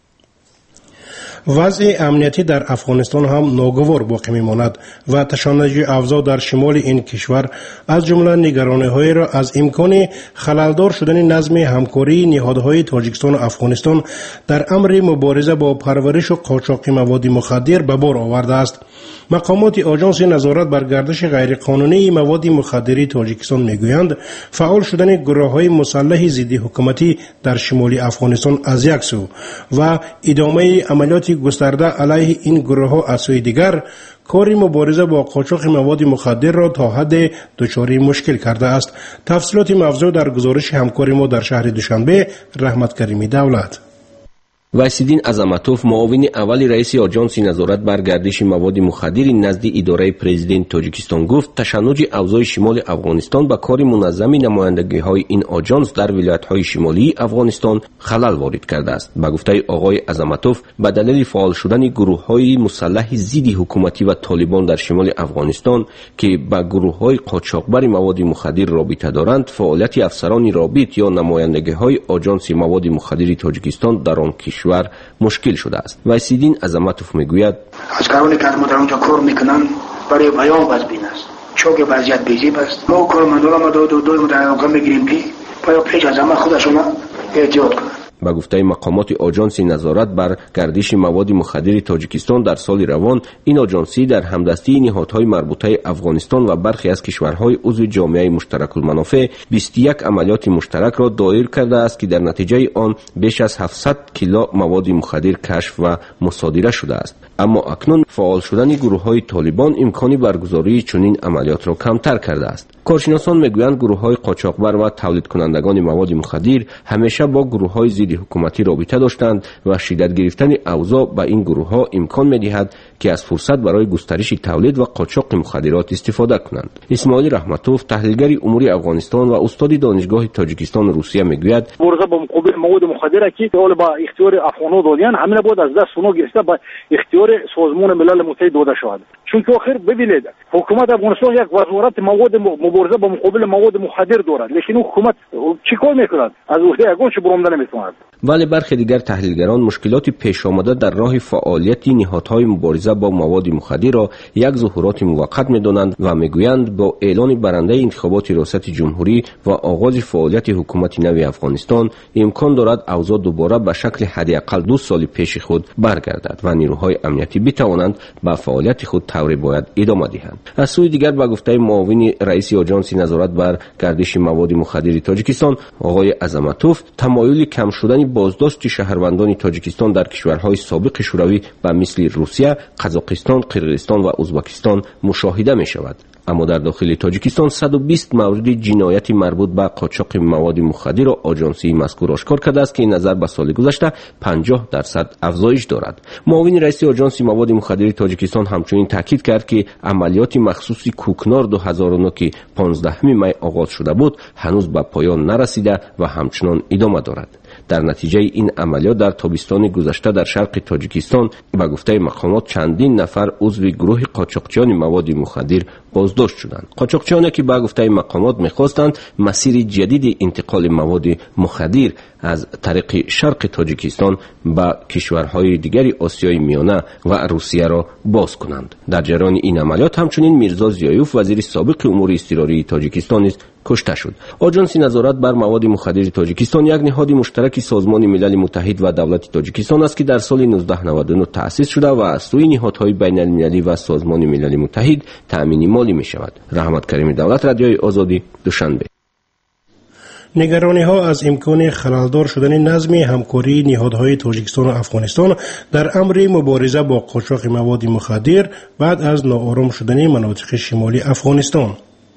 وضع امنیتی در افغانستان هم ناگوار باقی میماند و تشنج افزا در شمال این کشور از جمله نگرانی‌هایی را از امکان خللدار شدن نظم همکاری نهادهای تاجیکستان و افغانستان در امر مبارزه با پرورش و قاچاق مواد مخدر به بار آورده است. مقامات آژانس نظارت بر گردش غیرقانونی مواد مخدری تاجیکستان میگویند فعال شدن گروه‌های مسلح ضد حکومتی در شمال افغانستان از یک سو و ادامه عملیات گسترده علیه این گروه‌ها از سوی دیگر کار مبارزه با قاچاق مواد مخدر را تا حد دچار مشکل کرده است. تفصیلات موضوع در گزارش همکار ما در شهر دوشنبه رحمت کریمی دولت. وحیدالدین عظمتوف معاون اول رئیس آژانس نظارت بر گردش مواد مخدر نزد اداره پرزیدنت تاجیکستان گفت تشنج اوضاع شمال افغانستان با کار منظم نمایندگی‌های این آژانس در ولایت‌های شمالی افغانستان خلل وارد کرده است. به گفته آقای عظمتوف به دلیل فعال شدن گروه‌های مسلح ضد حکومتی و طالبان در شمال افغانستان که با گروه‌های قاچاقبر مواد مخدر رابطه دارند فعالیت افسران رابط یا نمایندگی‌های آژانس مواد مخدر تاجیکستان در آن کشور مشکل شده است. وحیدالدین عظمتوف میگوید اشکرانی که ما در اونجا کار میکنن برای بیان بازبین است، چوک وضعیت بیزی است. ما کارمندان ما دو مدام میگیریم که باید پیش از همه خودشون احتیاط کنند. با گفته مقامات آژانس نظارت بر گردش مواد مخدر تاجیکستان در سال روان، این آژانسی در همدستی نهادهای مربوطه افغانستان و برخی از کشورهای عضو جامعه مشترک المنافع 21 عملیات مشترک را دایر کرده است که در نتیجه آن بیش از 700 کیلو مواد مخدر کشف و مصادره شده است. اما اکنون فعال شدن گروه‌های طالبان امکان برگزاری چنین عملیات را کمتر کرده است. کارشناسان میگویند گروه‌های قاچاقبر و تولید کنندگان مواد مخدر همیشه با گروه‌های ضد حکومتی رابطه داشتند و شدت گرفتن اوضاع به این گروه‌ها امکان می‌دهد که از فرصت برای گسترش تولید و قاچاق مخدرات استفاده کنند. اسماعیل رحمتوف، تحلیلگر امور افغانستان و استاد دانشگاه تاجیکستان روسیه میگوید مبارزه با مقابل مواد مخدر که حالا با اختیار افغان‌ها دادن همین بود از دست اونها گرفته با اختیار سازمان ملل متحد داده شد. چون که آخر ببینید حکومت افغانستان یک وزارت مواد مبارزه با مقابل مواد مخدر دارد، لیکن اون حکومت چیکار میکند؟ از عهده یگان چه برآمده نمیتواند. ولی برخی دیگر تحلیلگران مشکلات پیش آمده در راه فعالیت نهادهای مبارزه با مواد مخدر را یک ظهورات موقت می‌دانند و میگویند با اعلان برنده انتخابات ریاست جمهوری و آغاز فعالیت حکومت نو افغانستان امکان دارد اوضاع دوباره به شکل حداقل 2 سال پیش خود برگردد و نیروهای امنیتی بتوانند به فعالیت خود طوری باید ادامه دهند. از سوی دیگر با گفته معاون رئیس آژانس نظارت بر گردش مواد مخدر تاجیکستان آقای عظمتوف، تمایل کم شدن بازداشت شهروندان تاجیکستان در کشورهای سابق شوروی به مثل روسیه، قزاقستان، قرقیزستان و ازبکستان مشاهده می شود. اما در داخل تاجیکستان 120 مورد جنایتی مربوط به قاچاق مواد مخدر را آژانسی مذکور آشکار کرده است که نظر به سال گذشته 50% افزایش دارد. معاون رئیس آژانس مواد مخدر تاجیکستان همچنین تاکید کرد که عملیات مخصوص کوکنار 2009 که 15 می آغاز شده بود هنوز به پایان نرسیده و همچنان ادامه دارد. در نتیجه این عملیات در تابستان گذشته در شرق تاجیکستان به گفته مقامات چندین نفر عضو گروه قاچاقچیان مواد مخدر بازداشت شدند. قاچاقچیانی که به گفته مقامات می‌خواستند مسیر جدید انتقال مواد مخدر از طریق شرق تاجیکستان به کشورهای دیگری آسیای میانه و روسیه را باز کنند. در جریان این عملیات همچنین میرزا زیایوف وزیر سابق امور اضطراری تاجیکستان نیز کشته شد. آژانس نظارت بر مواد مخدر تاجیکستان یک نهاد مشترک سازمان ملل متحد و دولت تاجیکستان است که در سال 1999 تأسیس شده و از سوی نهادهای بین المللی و سازمان ملل متحد تأمین مالی می شود. رحمت کریم دولت، رادیوی آزادی، دوشنبه. نگرانی ها از امکان خللدار شدن نظم همکاری نهادهای تاجیکستان و افغانستان در امر مبارزه با قاچاق مواد مخدر بعد از ناآرام شدن مناطق شمالی افغانستان.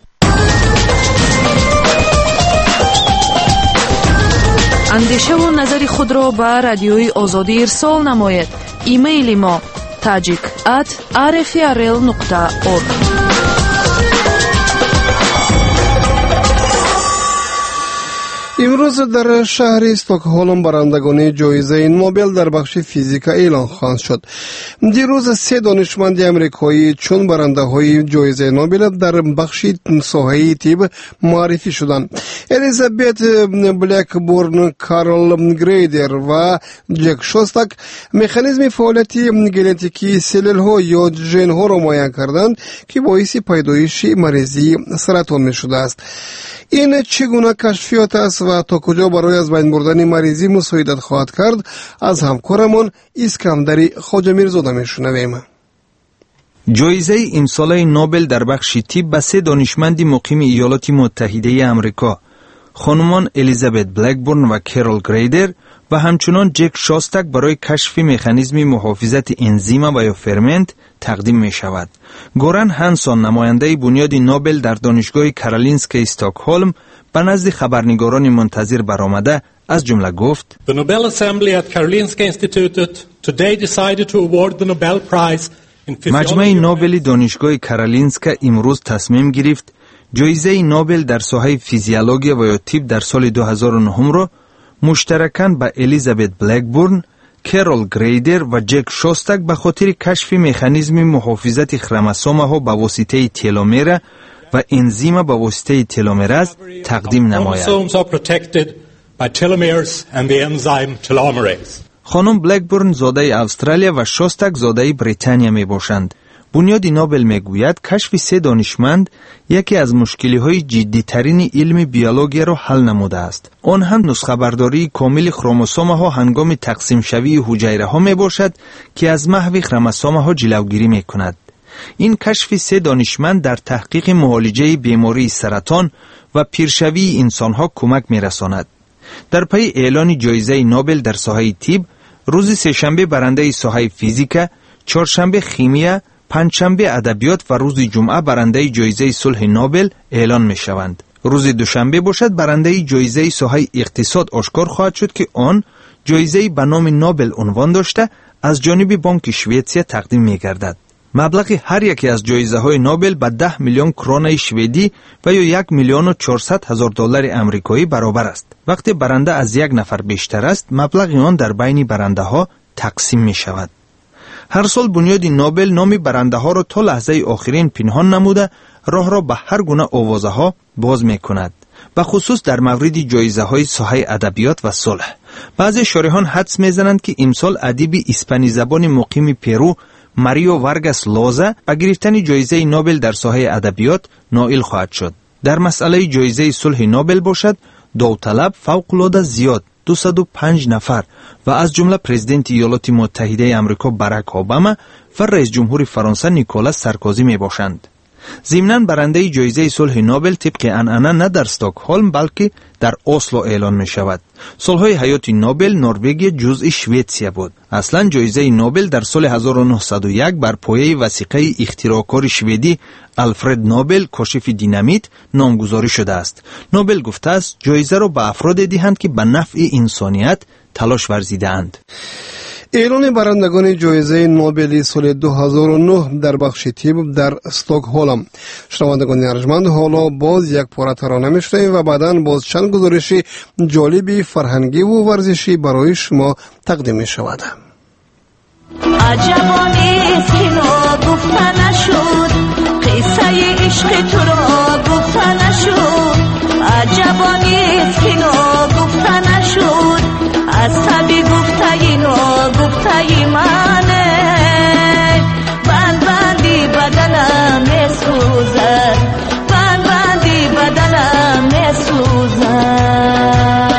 اندیشه و نظر خود را به رادیوی آزادی ارسال نماید. ایمیل ما tajik@rfrl.org. امروز در شهر استکهلم برندگان جایزه نوبل در بخش فیزیک اعلان خواهند شد. دیروز 3 دانشمند آمریکایی چون برنده های جایزه نوبل در بخش ساحه طب معرفی شدند. الیزابت بلکبورن، کارل گریدر و جک شوستک مکانیزم فعالیت ژنتیکی سلول ها یا ژن ها را معاینه کردند که باعث پیدایش مریضی سرطان می شده است. این چگونه کشفیات است و تا کجا برای از بین بردن مریضی مساعدت خواهد کرد؟ از همکارمان اسکندری خواجه میرزاده میشنویم. جایزه امسال نوبل در بخش طب به 3 دانشمند مقیم ایالات متحده آمریکا، خانمان الیزابت بلکبورن و کارل گریدر و همچنان جک شاستک برای کشف مکانیزم محافظت انزیم و یا فرمنت تقدیم می شود. گورن هانسون، نماینده بنیاد نوبل در دانشگاه کارولینسکا استکهلم، به نزد خبرنگاران منتظر برآمده از جمله گفت: The Nobel Assembly at Karolinska Institutet today decided to award the Nobel Prize in Physiology. مجمع نوبل دانشگاه کارولینسکا امروز تصمیم گرفت جایزه نوبل در ساحه فیزیولوژی و یا طب در سال 2009 را مشترکاً به الیزابت بلکبورن، کارل گریدر و جک شوستک به خاطر کشف مکانیزم محافظت خروموسوم‌ها به واسطه تلومر و انزیم به واسطه تلومراز تقدیم نماید. خانم بلکبورن زاده استرالیا و شوستک زاده بریتانیا می باشند. بنیاد نوبل میگوید کشف 3 دانشمند یکی از مشکل‌های جدی‌ترین علم بیولوژی را حل نموده است. آن هم نسخه برداری کامل خروموسوم‌ها هنگام تقسیم شوی حجیره‌ها میباشد که از محو خروموسوم‌ها جلوگیری میکند. این کشف 3 دانشمند در تحقیق معالجه بیماری سرطان و پیرشوی انسان‌ها کمک می‌رساند. در پی اعلان جایزه نوبل در ساحه طب، روز سه‌شنبه برنده ساحه فیزیک، چهارشنبه شیمی، پنجشنبه ادبیات و روز جمعه برنده جایزه صلح نوبل اعلان می‌شوند. روز دوشنبه باشد برنده جایزه ساحه اقتصاد آشکار خواهد شد که آن جایزه به نام نوبل عنوان داشته از جانب بانک شویتسیا تقدیم می‌گردد. مبلغ هر یکی از جایزه‌های نوبل به 10 میلیون کرون شوئدی و یا 1,400,000 دلار آمریکایی برابر است. وقتی برنده از 1 نفر بیشتر است، مبلغ آن در بین برنده‌ها تقسیم می‌شود. هر سال بنیاد نوبل نام برنده‌ها را تا لحظه آخرین پنهان نموده راه را به هر گونه آوازه‌ها باز می‌کند. به خصوص در مورد جایزه‌های ساحه ادبیات و صلح. بعضی شارحان حدس می‌زنند که امسال ادیب اسپانی زبان مقیم پرو ماریو وارگاس لوزا به گرفتن جایزه نوبل در ساحه ادبیات نائل خواهد شد. در مسئله جایزه صلح نوبل باشد داوطلب فوق‌العاده زیاد 205 نفر و از جمله پرزیدنت ایالات متحده آمریکا باراک اوباما و رئیس جمهور فرانسه نیکولاس سارکوزی می باشند. ضمناً برنده جایزه صلح نوبل طبق عنعنه نه در استکهلم بلکه در اسلو اعلان می شود. سالهای حیات نوبل نروژ جزء شویتسیا بود. اصلا جایزه نوبل در سال 1901 بر پایه وثیقه اختراعکار شوئدی آلفرد نوبل کاشف دینامیت نامگذاری شده است. نوبل گفته است جایزه را به افراد دهند که به نفع انسانیت تلاش ورزیده‌اند. اعلان برندگان جایزه نوبل سال 2009 در بخش طب در استکهلم. شنوندگان ارجمند، حالا باز یک پاره ترانه میشنویم و بعداً باز چند گزارش جالب فرهنگی و ورزشی برای شما تقدیم می شود. عجبا نیست که گفته نشد، قصه عشق تو را گفته نشد. عجبا نیست که گفته نشد، از طبی گفته اینو گفته منه. بندی بدنم میسوزد، بندی بدنم میسوزد.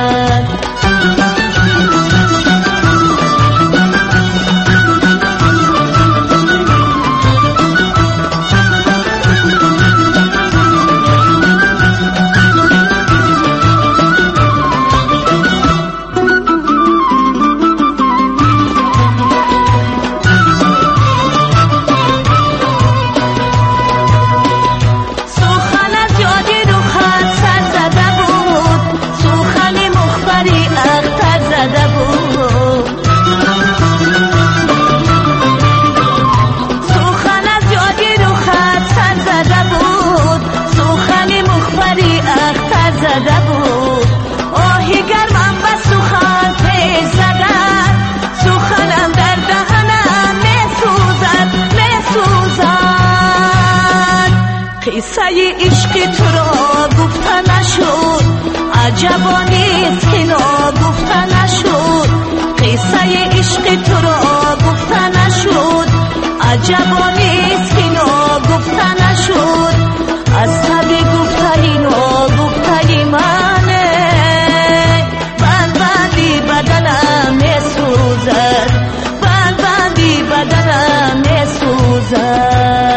عشق تو را گفته نشد، عجبا نیست که گفته نشد. قصه عشق تو را گفته نشد، عجبا نیست که گفته نشد. از طبی گفته اینو گفته منه. بندی بدنم میسوزد، بندی بدنم میسوزد.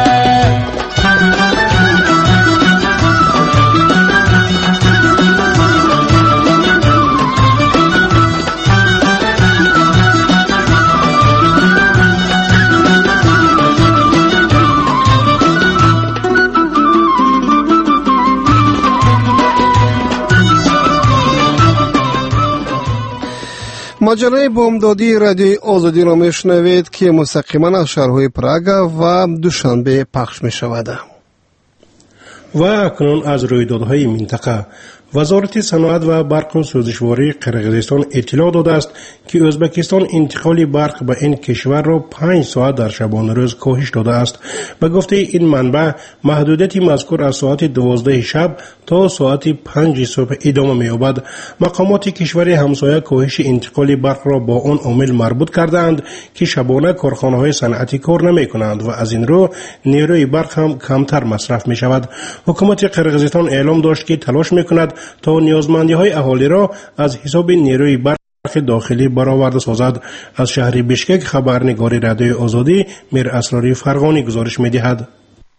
مجله بامدادی رادیوی آزادی را میشنوید که مستقیما از شهرهای پراگ و دوشنبه پخش می شود. و اکنون از رویدادهای منطقه وزارت صنعت و برق و سوزشواری قرقیزستان اطلاع داده است که ازبکستان انتقال برق به این کشور را 5 ساعت در شبانه روز کاهش داده است. به گفته این منبع محدودیت مذکور از ساعت 12 شب تا ساعت 5 صبح ادامه می‌یابد. مقامات کشور همسایه کاهش انتقال برق را با آن عامل مربوط کردند که شبانه کارخانه‌های صنعتی کار نمی‌کنند و از این رو نیروی برق هم کمتر مصرف می‌شود. حکومت قرقیزستان اعلام داشت که تلاش می‌کند تا نیازمندی‌های اهالی را از حساب نیروی برق داخلی برآورده سازد. از شهر بشکک خبرنگار رادیوی آزادی میر اسراری فرغانی گزارش می‌دهد.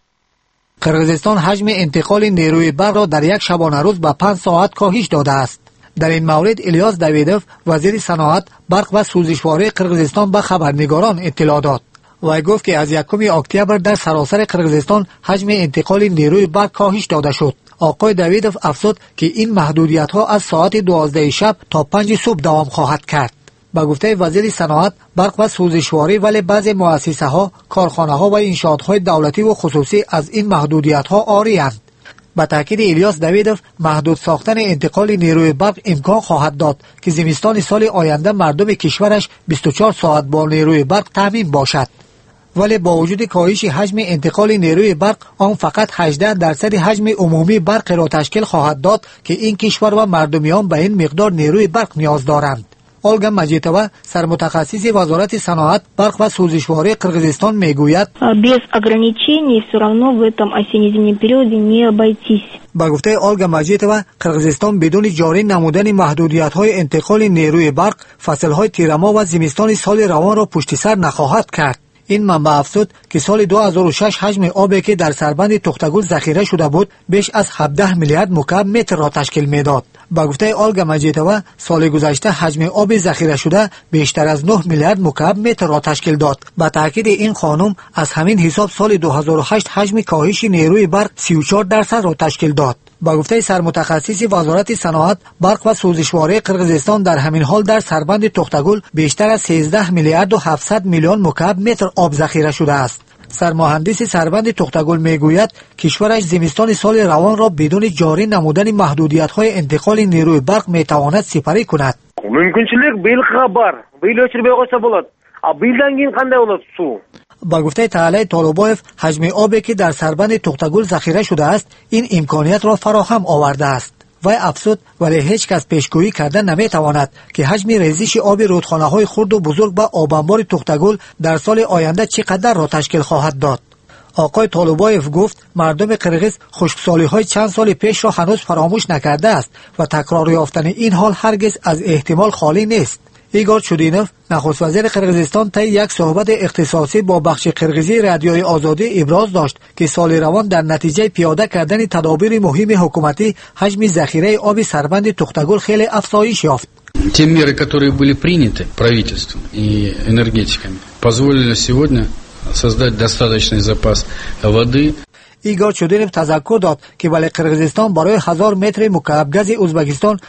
قرقیزستان حجم انتقال نیروی برق را در یک شبانه روز به 5 ساعت کاهش داده است. در این مورد الیاس دویدوف وزیر صنعت، برق و سوزشواری قرقیزستان به خبرنگاران اطلاع داد. وی گفت که از 1 اکتبر در سراسر قرقیزستان حجم انتقال نیروی برق کاهش داده شد. آقای دویدوف افزود که این محدودیت ها از ساعت 12 شب تا 5 صبح دوام خواهد کرد. با گفته وزیر صنعت، برق و سوزشواری ولی بعضی مؤسسه ها، کارخانه ها و انشاءات های دولتی و خصوصی از این محدودیت ها عاری اند. با تاکید الیاس دویدوف، محدود ساختن انتقال نیروی برق امکان خواهد داد که زمستان سال آینده مردم کشورش 24 ساعت با نیروی برق تامین باشد. ولی با وجود کاهش حجم انتقال نیروی برق، آن فقط 18% حجم عمومی برق را تشکیل خواهد داد که این کشور و مردمیان به این مقدار نیروی برق نیاز دارند. اولگا مجیتова، سرمتخصص وزارت صنعت، برق و سوزشواری قرقیزستان میگوید без ограничений все равно в этом осенне-зимнем периоде не обойтись. با گفته اولگا مجیتова، قرقیزستان بدون جاری نمودن محدودیت‌های انتقال نیروی برق، فصل‌های تیرما و زمستان سال روان را پشت سر نخواهد کرد. این منبع افزود که سال 2006 حجم آبی که در سربند تختگل ذخیره شده بود بیش از 17 میلیارد مکعب متر را تشکیل میداد. با گفته اولگا مجیتова، سال گذشته حجم آب ذخیره شده بیشتر از 9 میلیارد مکعب متر را تشکیل داد. با تاکید این خانم، از همین حساب سال 2008 حجم کاهش نیروی برق 34% را تشکیل داد. با گفته سرمتخصص وزارت صنعت، برق و سوزشواری قرقیزستان در همین حال در سربند تختگل بیشتر از 13 میلیارد و 700 میلیون مکعب متر آب ذخیره شده است. سرمهندس سربند تختگل میگوید کشورش زمستان سال روان را بدون جاری نمودن محدودیت‌های انتقال نیروی برق میتواند سپری کند. ممکنچیlik biylqi bor. Biyl o'chirib qo'ysa bo'ladi. Biyildan keyin qanday bo'ladi suv? با گفته تعالی طالباف، حجم آبی که در سربند تختگل ذخیره شده است این امکانیت را فراهم آورده است. و افزود ولی هیچ کس پیشگویی کرده نمیتواند که حجم ریزش آب رودخانه‌های خرد و بزرگ به آبانبار تختگل در سال آینده چقدر را تشکیل خواهد داد. آقای طالباف گفت مردم قرقیز خشکسالی‌های چند سال پیش را هنوز فراموش نکرده است و تکرار یافتن این حال هرگز از احتمال خالی نیست. ایگور چودینوف، نخست وزیر قرقیزستان، طی یک صحبت اختصاصی با بخش قرقیزی رادیوی آزادی ابراز داشت که سال روان در نتیجه پیاده کردن تدابیر مهم حکومتی حجم ذخیره آب سربند تختگل خیلی افزایش یافت. Те меры, которые были приняты правительством и энергетиками, позволили сегодня создать достаточный запас воды. ایگور چودینوف تذکر داد که ولی قرقیزستان برای 1000 متر مکعب گاز ازبکستان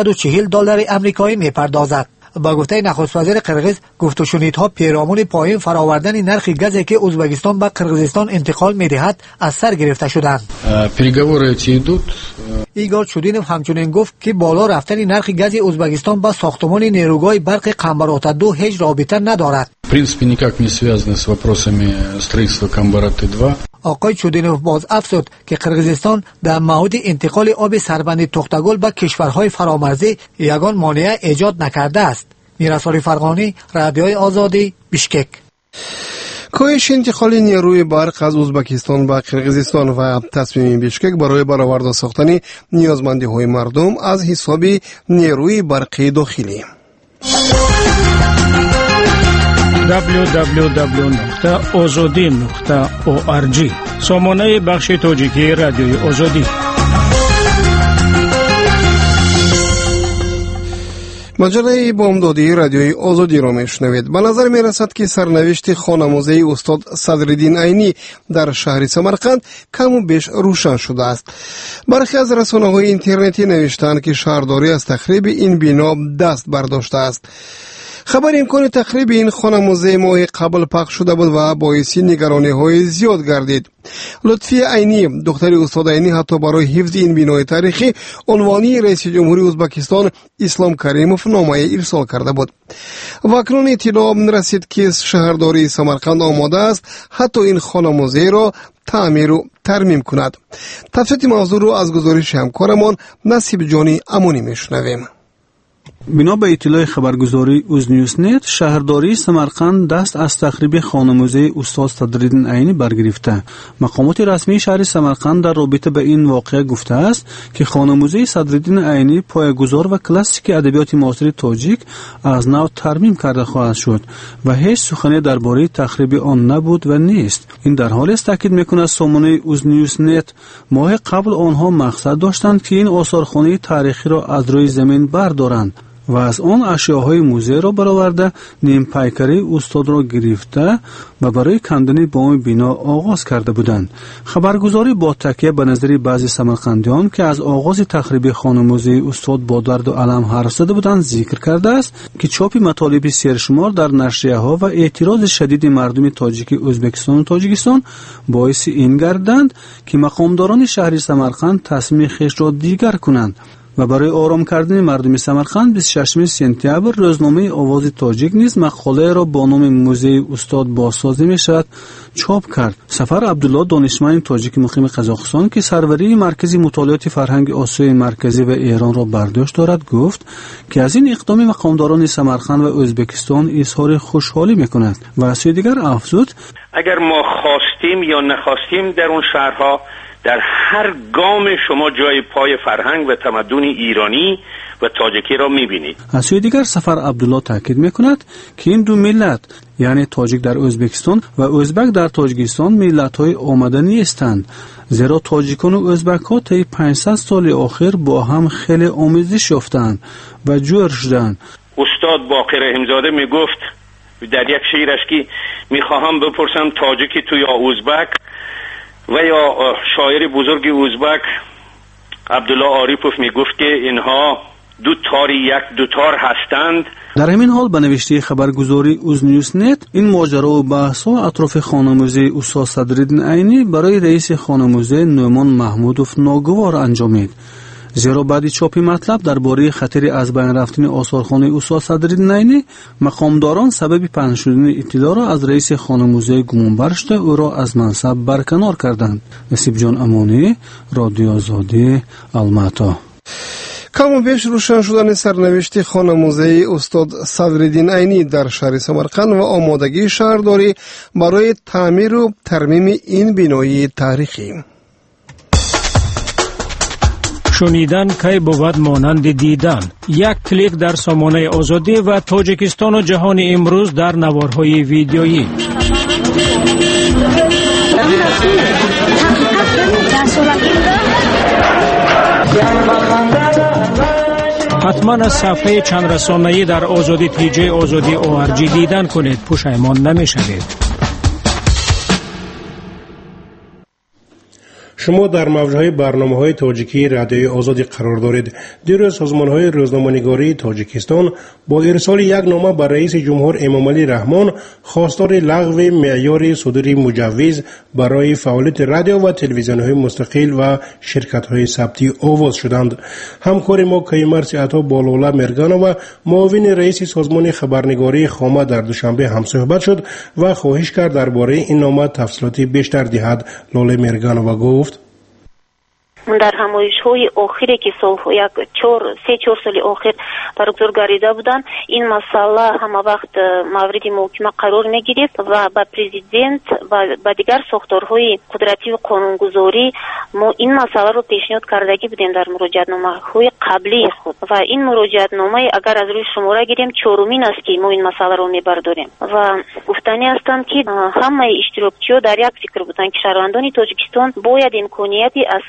$240 آمریکایی میپردازد. با گفته نخست وزیر قرقیز، گفت و شنیدها پیرامون پایین فراوردن نرخ گازی که ازبکستان به قرقیزستان انتقال میدهد از سر گرفته شدند. ایگور چودینوف همچنین گفت که بالا رفتن نرخ گاز ازبکستان با ساختمان نیروگاه برق قمبرات 2 هیچ رابطه ندارد. В принципе, никак не связано с вопросами строительства Камбараты 2. آقای چودینوف باز افزود که قرقیزستان در مورد انتقال آب سربند تختگل به کشورهای فرامرزی یگان مانع ایجاد نکرده است. میراسوری فرغانی، رادیوی آزادی، بشکک. کاهش انتقال نیروی برق از ازبکستان به قرقیزستان و تصمیم بشکک برای برآورده ساختن نیازمندی‌های مردم از حساب نیروی برق داخلی. www.azadi.org سامانه بخش تاجیکی رادیوی آزادی. مجله بامدادی رادیوی آزادی را میشنوید. به نظر می رسد که سرنوشت خانموزه استاد صدرالدین عینی در شهر سمرقند کم و بیش روشن شده است. برخی از رسانه‌های اینترنتی نوشتند که شهرداری از تخریب این بنا دست برداشته است. خبر امکان تخریب این خانه موزه ماه قبل پخش شده بود و باعث نگرانی های زیاد گردید. لطفی عینی دختر استاد عینی حتی برای حفظ این بنای تاریخی عنوانی رئیس جمهوری ازبکستان اسلام کریموف نامه ارسال کرده بود. و اکنون اطلاع رسید که شهرداری سمرقند آماده است حتی این خانه موزه را تعمیر و ترمیم کند. تفصیل موضوع را از گزارش همکارمان نصیب جانی امونی میشنویم. بنا به اطلاع خبرگزاری اوزنیوزنت، شهرداری سمرقند دست از تخریب خانه موزه استاد صدرالدین عینی برگرفته. مقامات رسمی شهر سمرقند در رابطه به این واقعه گفته است که خانه موزه صدرالدین عینی پایه‌گذار و کلاسیک ادبیات معاصر تاجیک از نو ترمیم کرده خواهد شد و هیچ سخنی درباره تخریب آن نبود و نیست. این در حالی است تاکید می‌کند سامانه اوزنیوزنت ماه قبل آنها مقصد داشتند که این آثارخانه تاریخی را از روی زمین بردارند و از آن اشیاهای موزه را برآورده نیم پیکره استاد را گرفته و برای کندن بام بنا آغاز کرده بودند. خبرگزاری با تکیه به نظر بعضی سمرقندیان که از آغاز تخریب خانه موزه استاد با درد و الم حرف زده بودند ذکر کرده است که چاپ مطالب سرشمار در نشریه‌ها و اعتراض شدید مردم تاجیک ازبکستان و تاجیکستان باعث این گردند که مقامداران شهر سمرقند تصمیم خویش را دیگر کنند و برای آرام کردن مردم سمرقند 26 سپتامبر روزنامه آواز تاجیک نیز مقاله را با نام موزه استاد بازسازی میشود چاپ کرد. سفر عبدالله دانشمند تاجیک مقیم قزاقستان که سروری مرکز مطالعات فرهنگ آسیای مرکزی و ایران را برداشت دارد گفت که از این اقدام مقامداران سمرقند و ازبکستان اظهار خوشحالی میکند و از سوی دیگر افزود اگر ما خواستیم یا نخواستیم در اون شهرها در هر گام شما جای پای فرهنگ و تمدن ایرانی و تاجیکی را می‌بینید. از سوی دیگر سفر عبدالله تاکید می‌کند که این دو ملت یعنی تاجیک در ازبکستان و ازبک در تاجیکستان ملت‌های آمدنی هستند، زیرا تاجیکان و ازبک‌ها طی 500 سال اخیر با هم خیلی آمیزش یافتند و جور شدند. استاد باقر رحیم‌زاده میگفت در یک شعرش که می‌خواهم بپرسم تاجیکی تو یا ازبک و یا شاعر بزرگ ازبک عبدالله عارفوف میگفت که اینها دو تاری یک دوتار هستند. در همین حال به نوشته خبرگزاری اوزنیوزنت این ماجرا و بحث‌ها اطراف خانه موزه استاد صدرالدین عینی برای رئیس خانه موزه نومان محمودوف ناگوار انجامید، زیرا بعد چاپ مطلب درباره خطر از بین رفتن آثارخانه استاد صدرالدین عینی مقامداران سبب پنهان شدن اطلاع را از رئیس خانه موزه گمان برشته او را از منصب برکنار کردند. نصیب جان امانی، رادیو آزادی، الماتا. کم و بیش روشن شدن سرنوشت خانه موزه استاد صدرالدین عینی در شهر سمرقند و آمادگی شهرداری برای تعمیر و ترمیم این بنای تاریخی. شنیدن کی بود مانند دیدن. یک کلیک در سامانه آزادی و تاجیکستان و جهان امروز در نوارهای ویدیویی. حتما از صفحه چند رسانه‌ای در آزادی تیجی آزادی ORG دیدن کنید، پشیمان نمی‌شوید. شما در موجهای برنامه‌های تاجیکی رادیوی آزادی قرار دارید. دیروز سازمان‌های روزنامه‌نگاری تاجیکستان با ارسال یک نامه به رئیس جمهور امامعلی رحمان خواستار لغو معیار صدور مجوز برای فعالیت رادیو و تلویزیون‌های مستقل و شرکت‌های ثبتی آواز شدند. همکار ما کیمرسی عطا بالالا مرگانو و معاون رئیس سازمان خبرنگاری خامه در دوشنبه هم صحبت شد و خواهش کرد درباره این نامه تفصیلات بیشتر دهد. لاله مرگانو گفت در همایش‌های آخری که سه چهار سال آخر برگزار گردیده بودند این مسئله همه وقت مورد محاکمه قرار می‌گرفت و با پرزیدنت و با دیگر ساختارهای قدرتی و قانونگذاری ما این مسئله رو پیشنهاد کردگی بودیم در مراجعتنامه‌های قبلی خود و این مراجعتنامه اگر از روی شماره گیریم چهارمین است که ما این مسئله رو می‌برداریم و گفتنی هستم که همه اشتراکچی‌ها در یک فکر بودند که شهروندان تاجیکستان باید امکانیتی از سرچشمه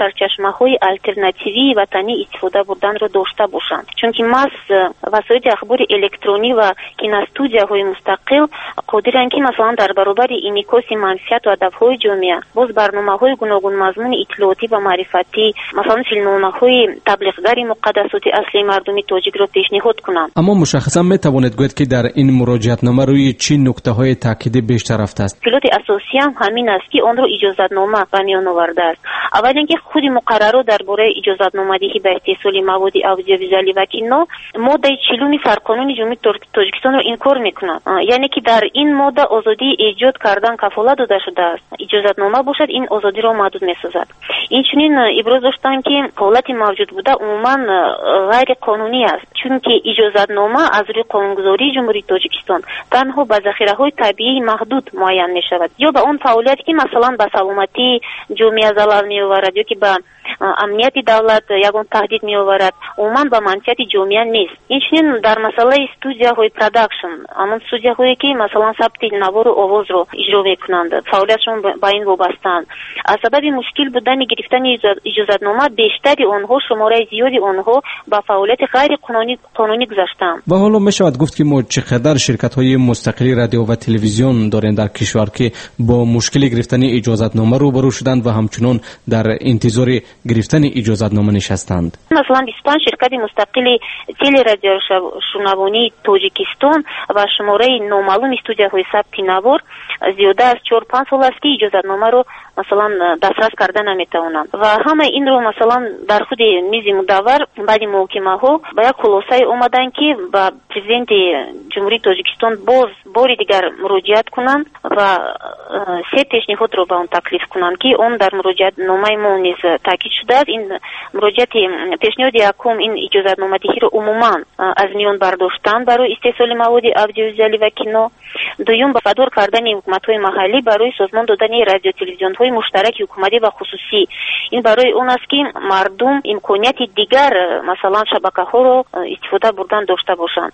барномаҳои алтернативии ватанӣ истифода бурданро дошта бошанд. чунки маҳз васоити ахбори электронӣ ва киностудияҳои мустақил қодиранд ки масалан дар баробари инъикоси манфиату ҳадафҳои ҷомеа боз барномаҳои гуногун мазмуни иттилоотӣ ва маърифатӣ, масалан филмномаҳои таблиғгари муқаддасоти аслии мардуми тоҷикро пешниҳод кунанд. аммо мушаххасан метавонед гӯед ки дар ин муроҷиатнома рӯи чӣ нуктаҳои таъкидӣ бештар рафтааст? пилоти асосиам ҳамин аст ки онро иҷозатнома ба миён овардааст. аввал ин ки худи муқаррарот дар бораи иҷозатномадиҳӣ ба истеҳсоли маводи аудиовизуалӣ ва кино моддаи 40 сарқонуни ҷумҳурии Тоҷикистонро инкор мекунад. яъне ки дар ин модда озодии эҷод кардан кафолат дода шудааст. иҷозатнома бошад, ин озодиро маҳдуд месозад. инчунин иброз доштанд ки ҳолати мавҷуд буда умуман ғайриқонунӣ аст, чунки иҷозатнома аз рӯи қонунгузории ҷумҳурии Тоҷикистон танҳо ба захираҳои табиӣ маҳдуд муайян мешавад ё ба он фаъолияте ки масалан ба саломатии ҷомеа залал меоварад ё ки ба амнияти давлат ягон таҳдид меоварад, умуман ба манфиати ҷомеа нест. инчунин дар масъалаи студияҳои продакшн, ҳамон студияҳое ки масалан сабти навору овозро иҷро мекунанд, фаъолиятшон ба ин вобастаанд. аз сабаби мушкил будани гирифтани иҷозатнома бештари онҳо, шумораи зиёди онҳо ба фаъолияти ғайриқонунӣ гузаштаанд. ва ҳоло мешавад гуфт ки мо чӣ қадар ширкатҳои мустақили радио ва телевизион дорем дар кишвар ки бо мушкили гирифтани иҷозатнома рӯбарӯ шуданд ва ҳамчунон дар интизори гирифтани иҷозатнома нишастанд. масалан 25 ширкати мустақили телерадиошунавонии Тоҷикистон ва шумораи номаълуми студияҳои сабти навор зиёда аз 4-5 сол аст ки иҷозатномаро масалан дастрас карда наметавонанд ва ҳама инро масалан дар худи мизи мудаввар баъди муҳокимаҳо ба як хулосае омаданд ки ба президенти ҷумҳурии Тоҷикистон боз бори дигар муроҷиат кунанд ва се пешниҳодро ба он таклиф кунанд ки он дар муроҷиатномаи мо низ таъкид шудааст. ин муроҷиати пешниҳоди якум ин иҷозатномадиҳиро умуман аз миён бардоштан барои истеҳсоли маводи аудиовизуалӣ ва кино. дуюм ба вадор кардани ҳукуматҳои маҳаллӣ барои созмон додани радиотелевизионҳои муштараки ҳукуматӣ ва хусусӣ. ин барои он аст ки мардум имконияти дигар масалан шабакаҳоро истифода бурдан дошта бошанд.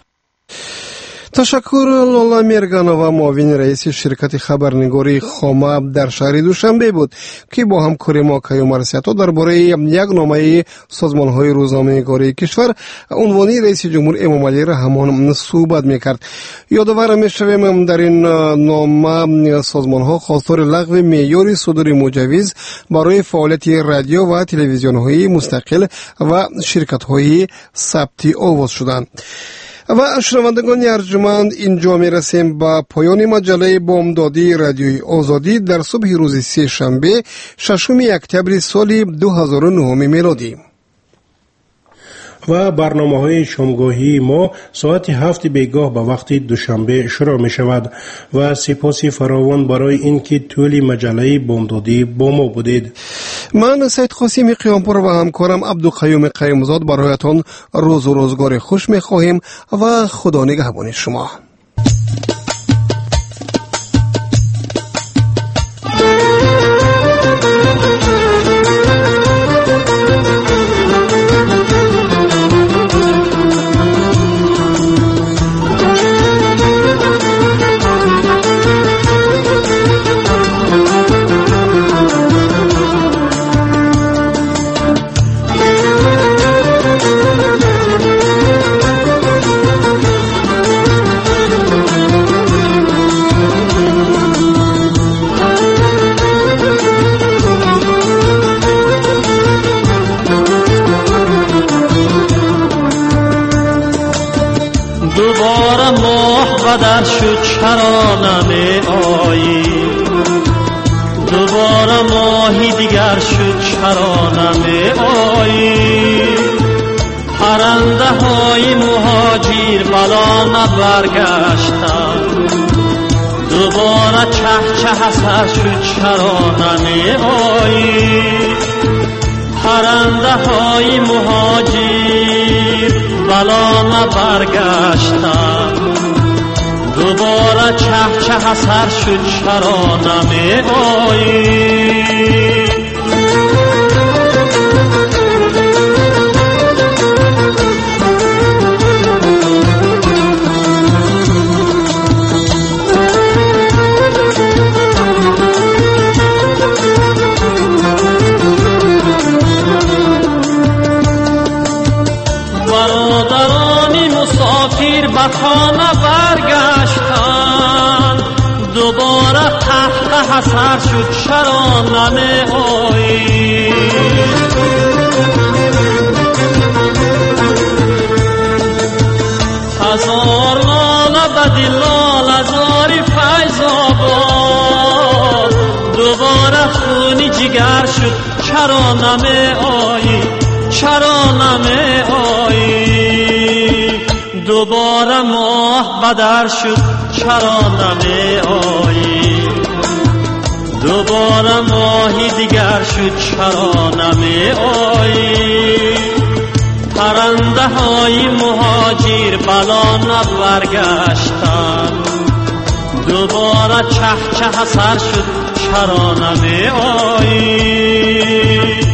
ташаккур. Лола Мерганова, муовини раиси ширкати хабарнигории Хома дар шаҳри Душанбе буд ки бо ҳамкори мо каюмарсиятҳо дар бораи як номаи созмонҳои рӯзноманигории кишвар унвони раиси ҷумҳур Эмомалӣ Раҳмон суҳбат мекард. ёдовар мешавем, дар ин нома созмонҳо хостори лағви меъёри судури муҷаввиз барои фаъолияти радио ва телевизионҳои мустақил ва ширкатҳои сабти овоз шуданд. ва шунавандагони арҷуманд, инҷо мерасем ба поёни маҷаллаи бомдодии радиои озодӣ дар субҳи рӯзи сешанбе 6 октябри соли 2009 мелодӣ. و برنامه‌های شامگاهی ما ساعت 7 بیگاه به وقت دوشنبه شروع می شود و سپاسی فراوان برای اینکه طول مجله بامدادی با ما بودید. من سید قاسم قیامپور و همکارم عبدالقیوم قیومزاد برایتان روز و روزگار خوش می خواهیم و خدا نگهبان شما. بدر شد چرا نمی آیی دوباره ماهی دیگر شد چرا نمی آیی پرنده های مهاجر بلا نبرگشتن دوباره چه چه سر شد چرا نمی آیی پرنده های مهاجر بلا نبرگشتن دوباره چه چه سر شد چرا نمی آیی به خانه برگشتند دوباره تحت حسر شد چرا نمی آیی هزار لاله بدی لاله زاری فیض آباد دوباره خونی جگر شد چرا نمی آیی چرا نمی آیی دوباره ماه بدر شد چرا نمی آیی دوباره ماهی دیگر شد چرا نمی آیی پرنده های مهاجر بلا نبرگشتن دوباره چه چه سر شد چرا نمی آیی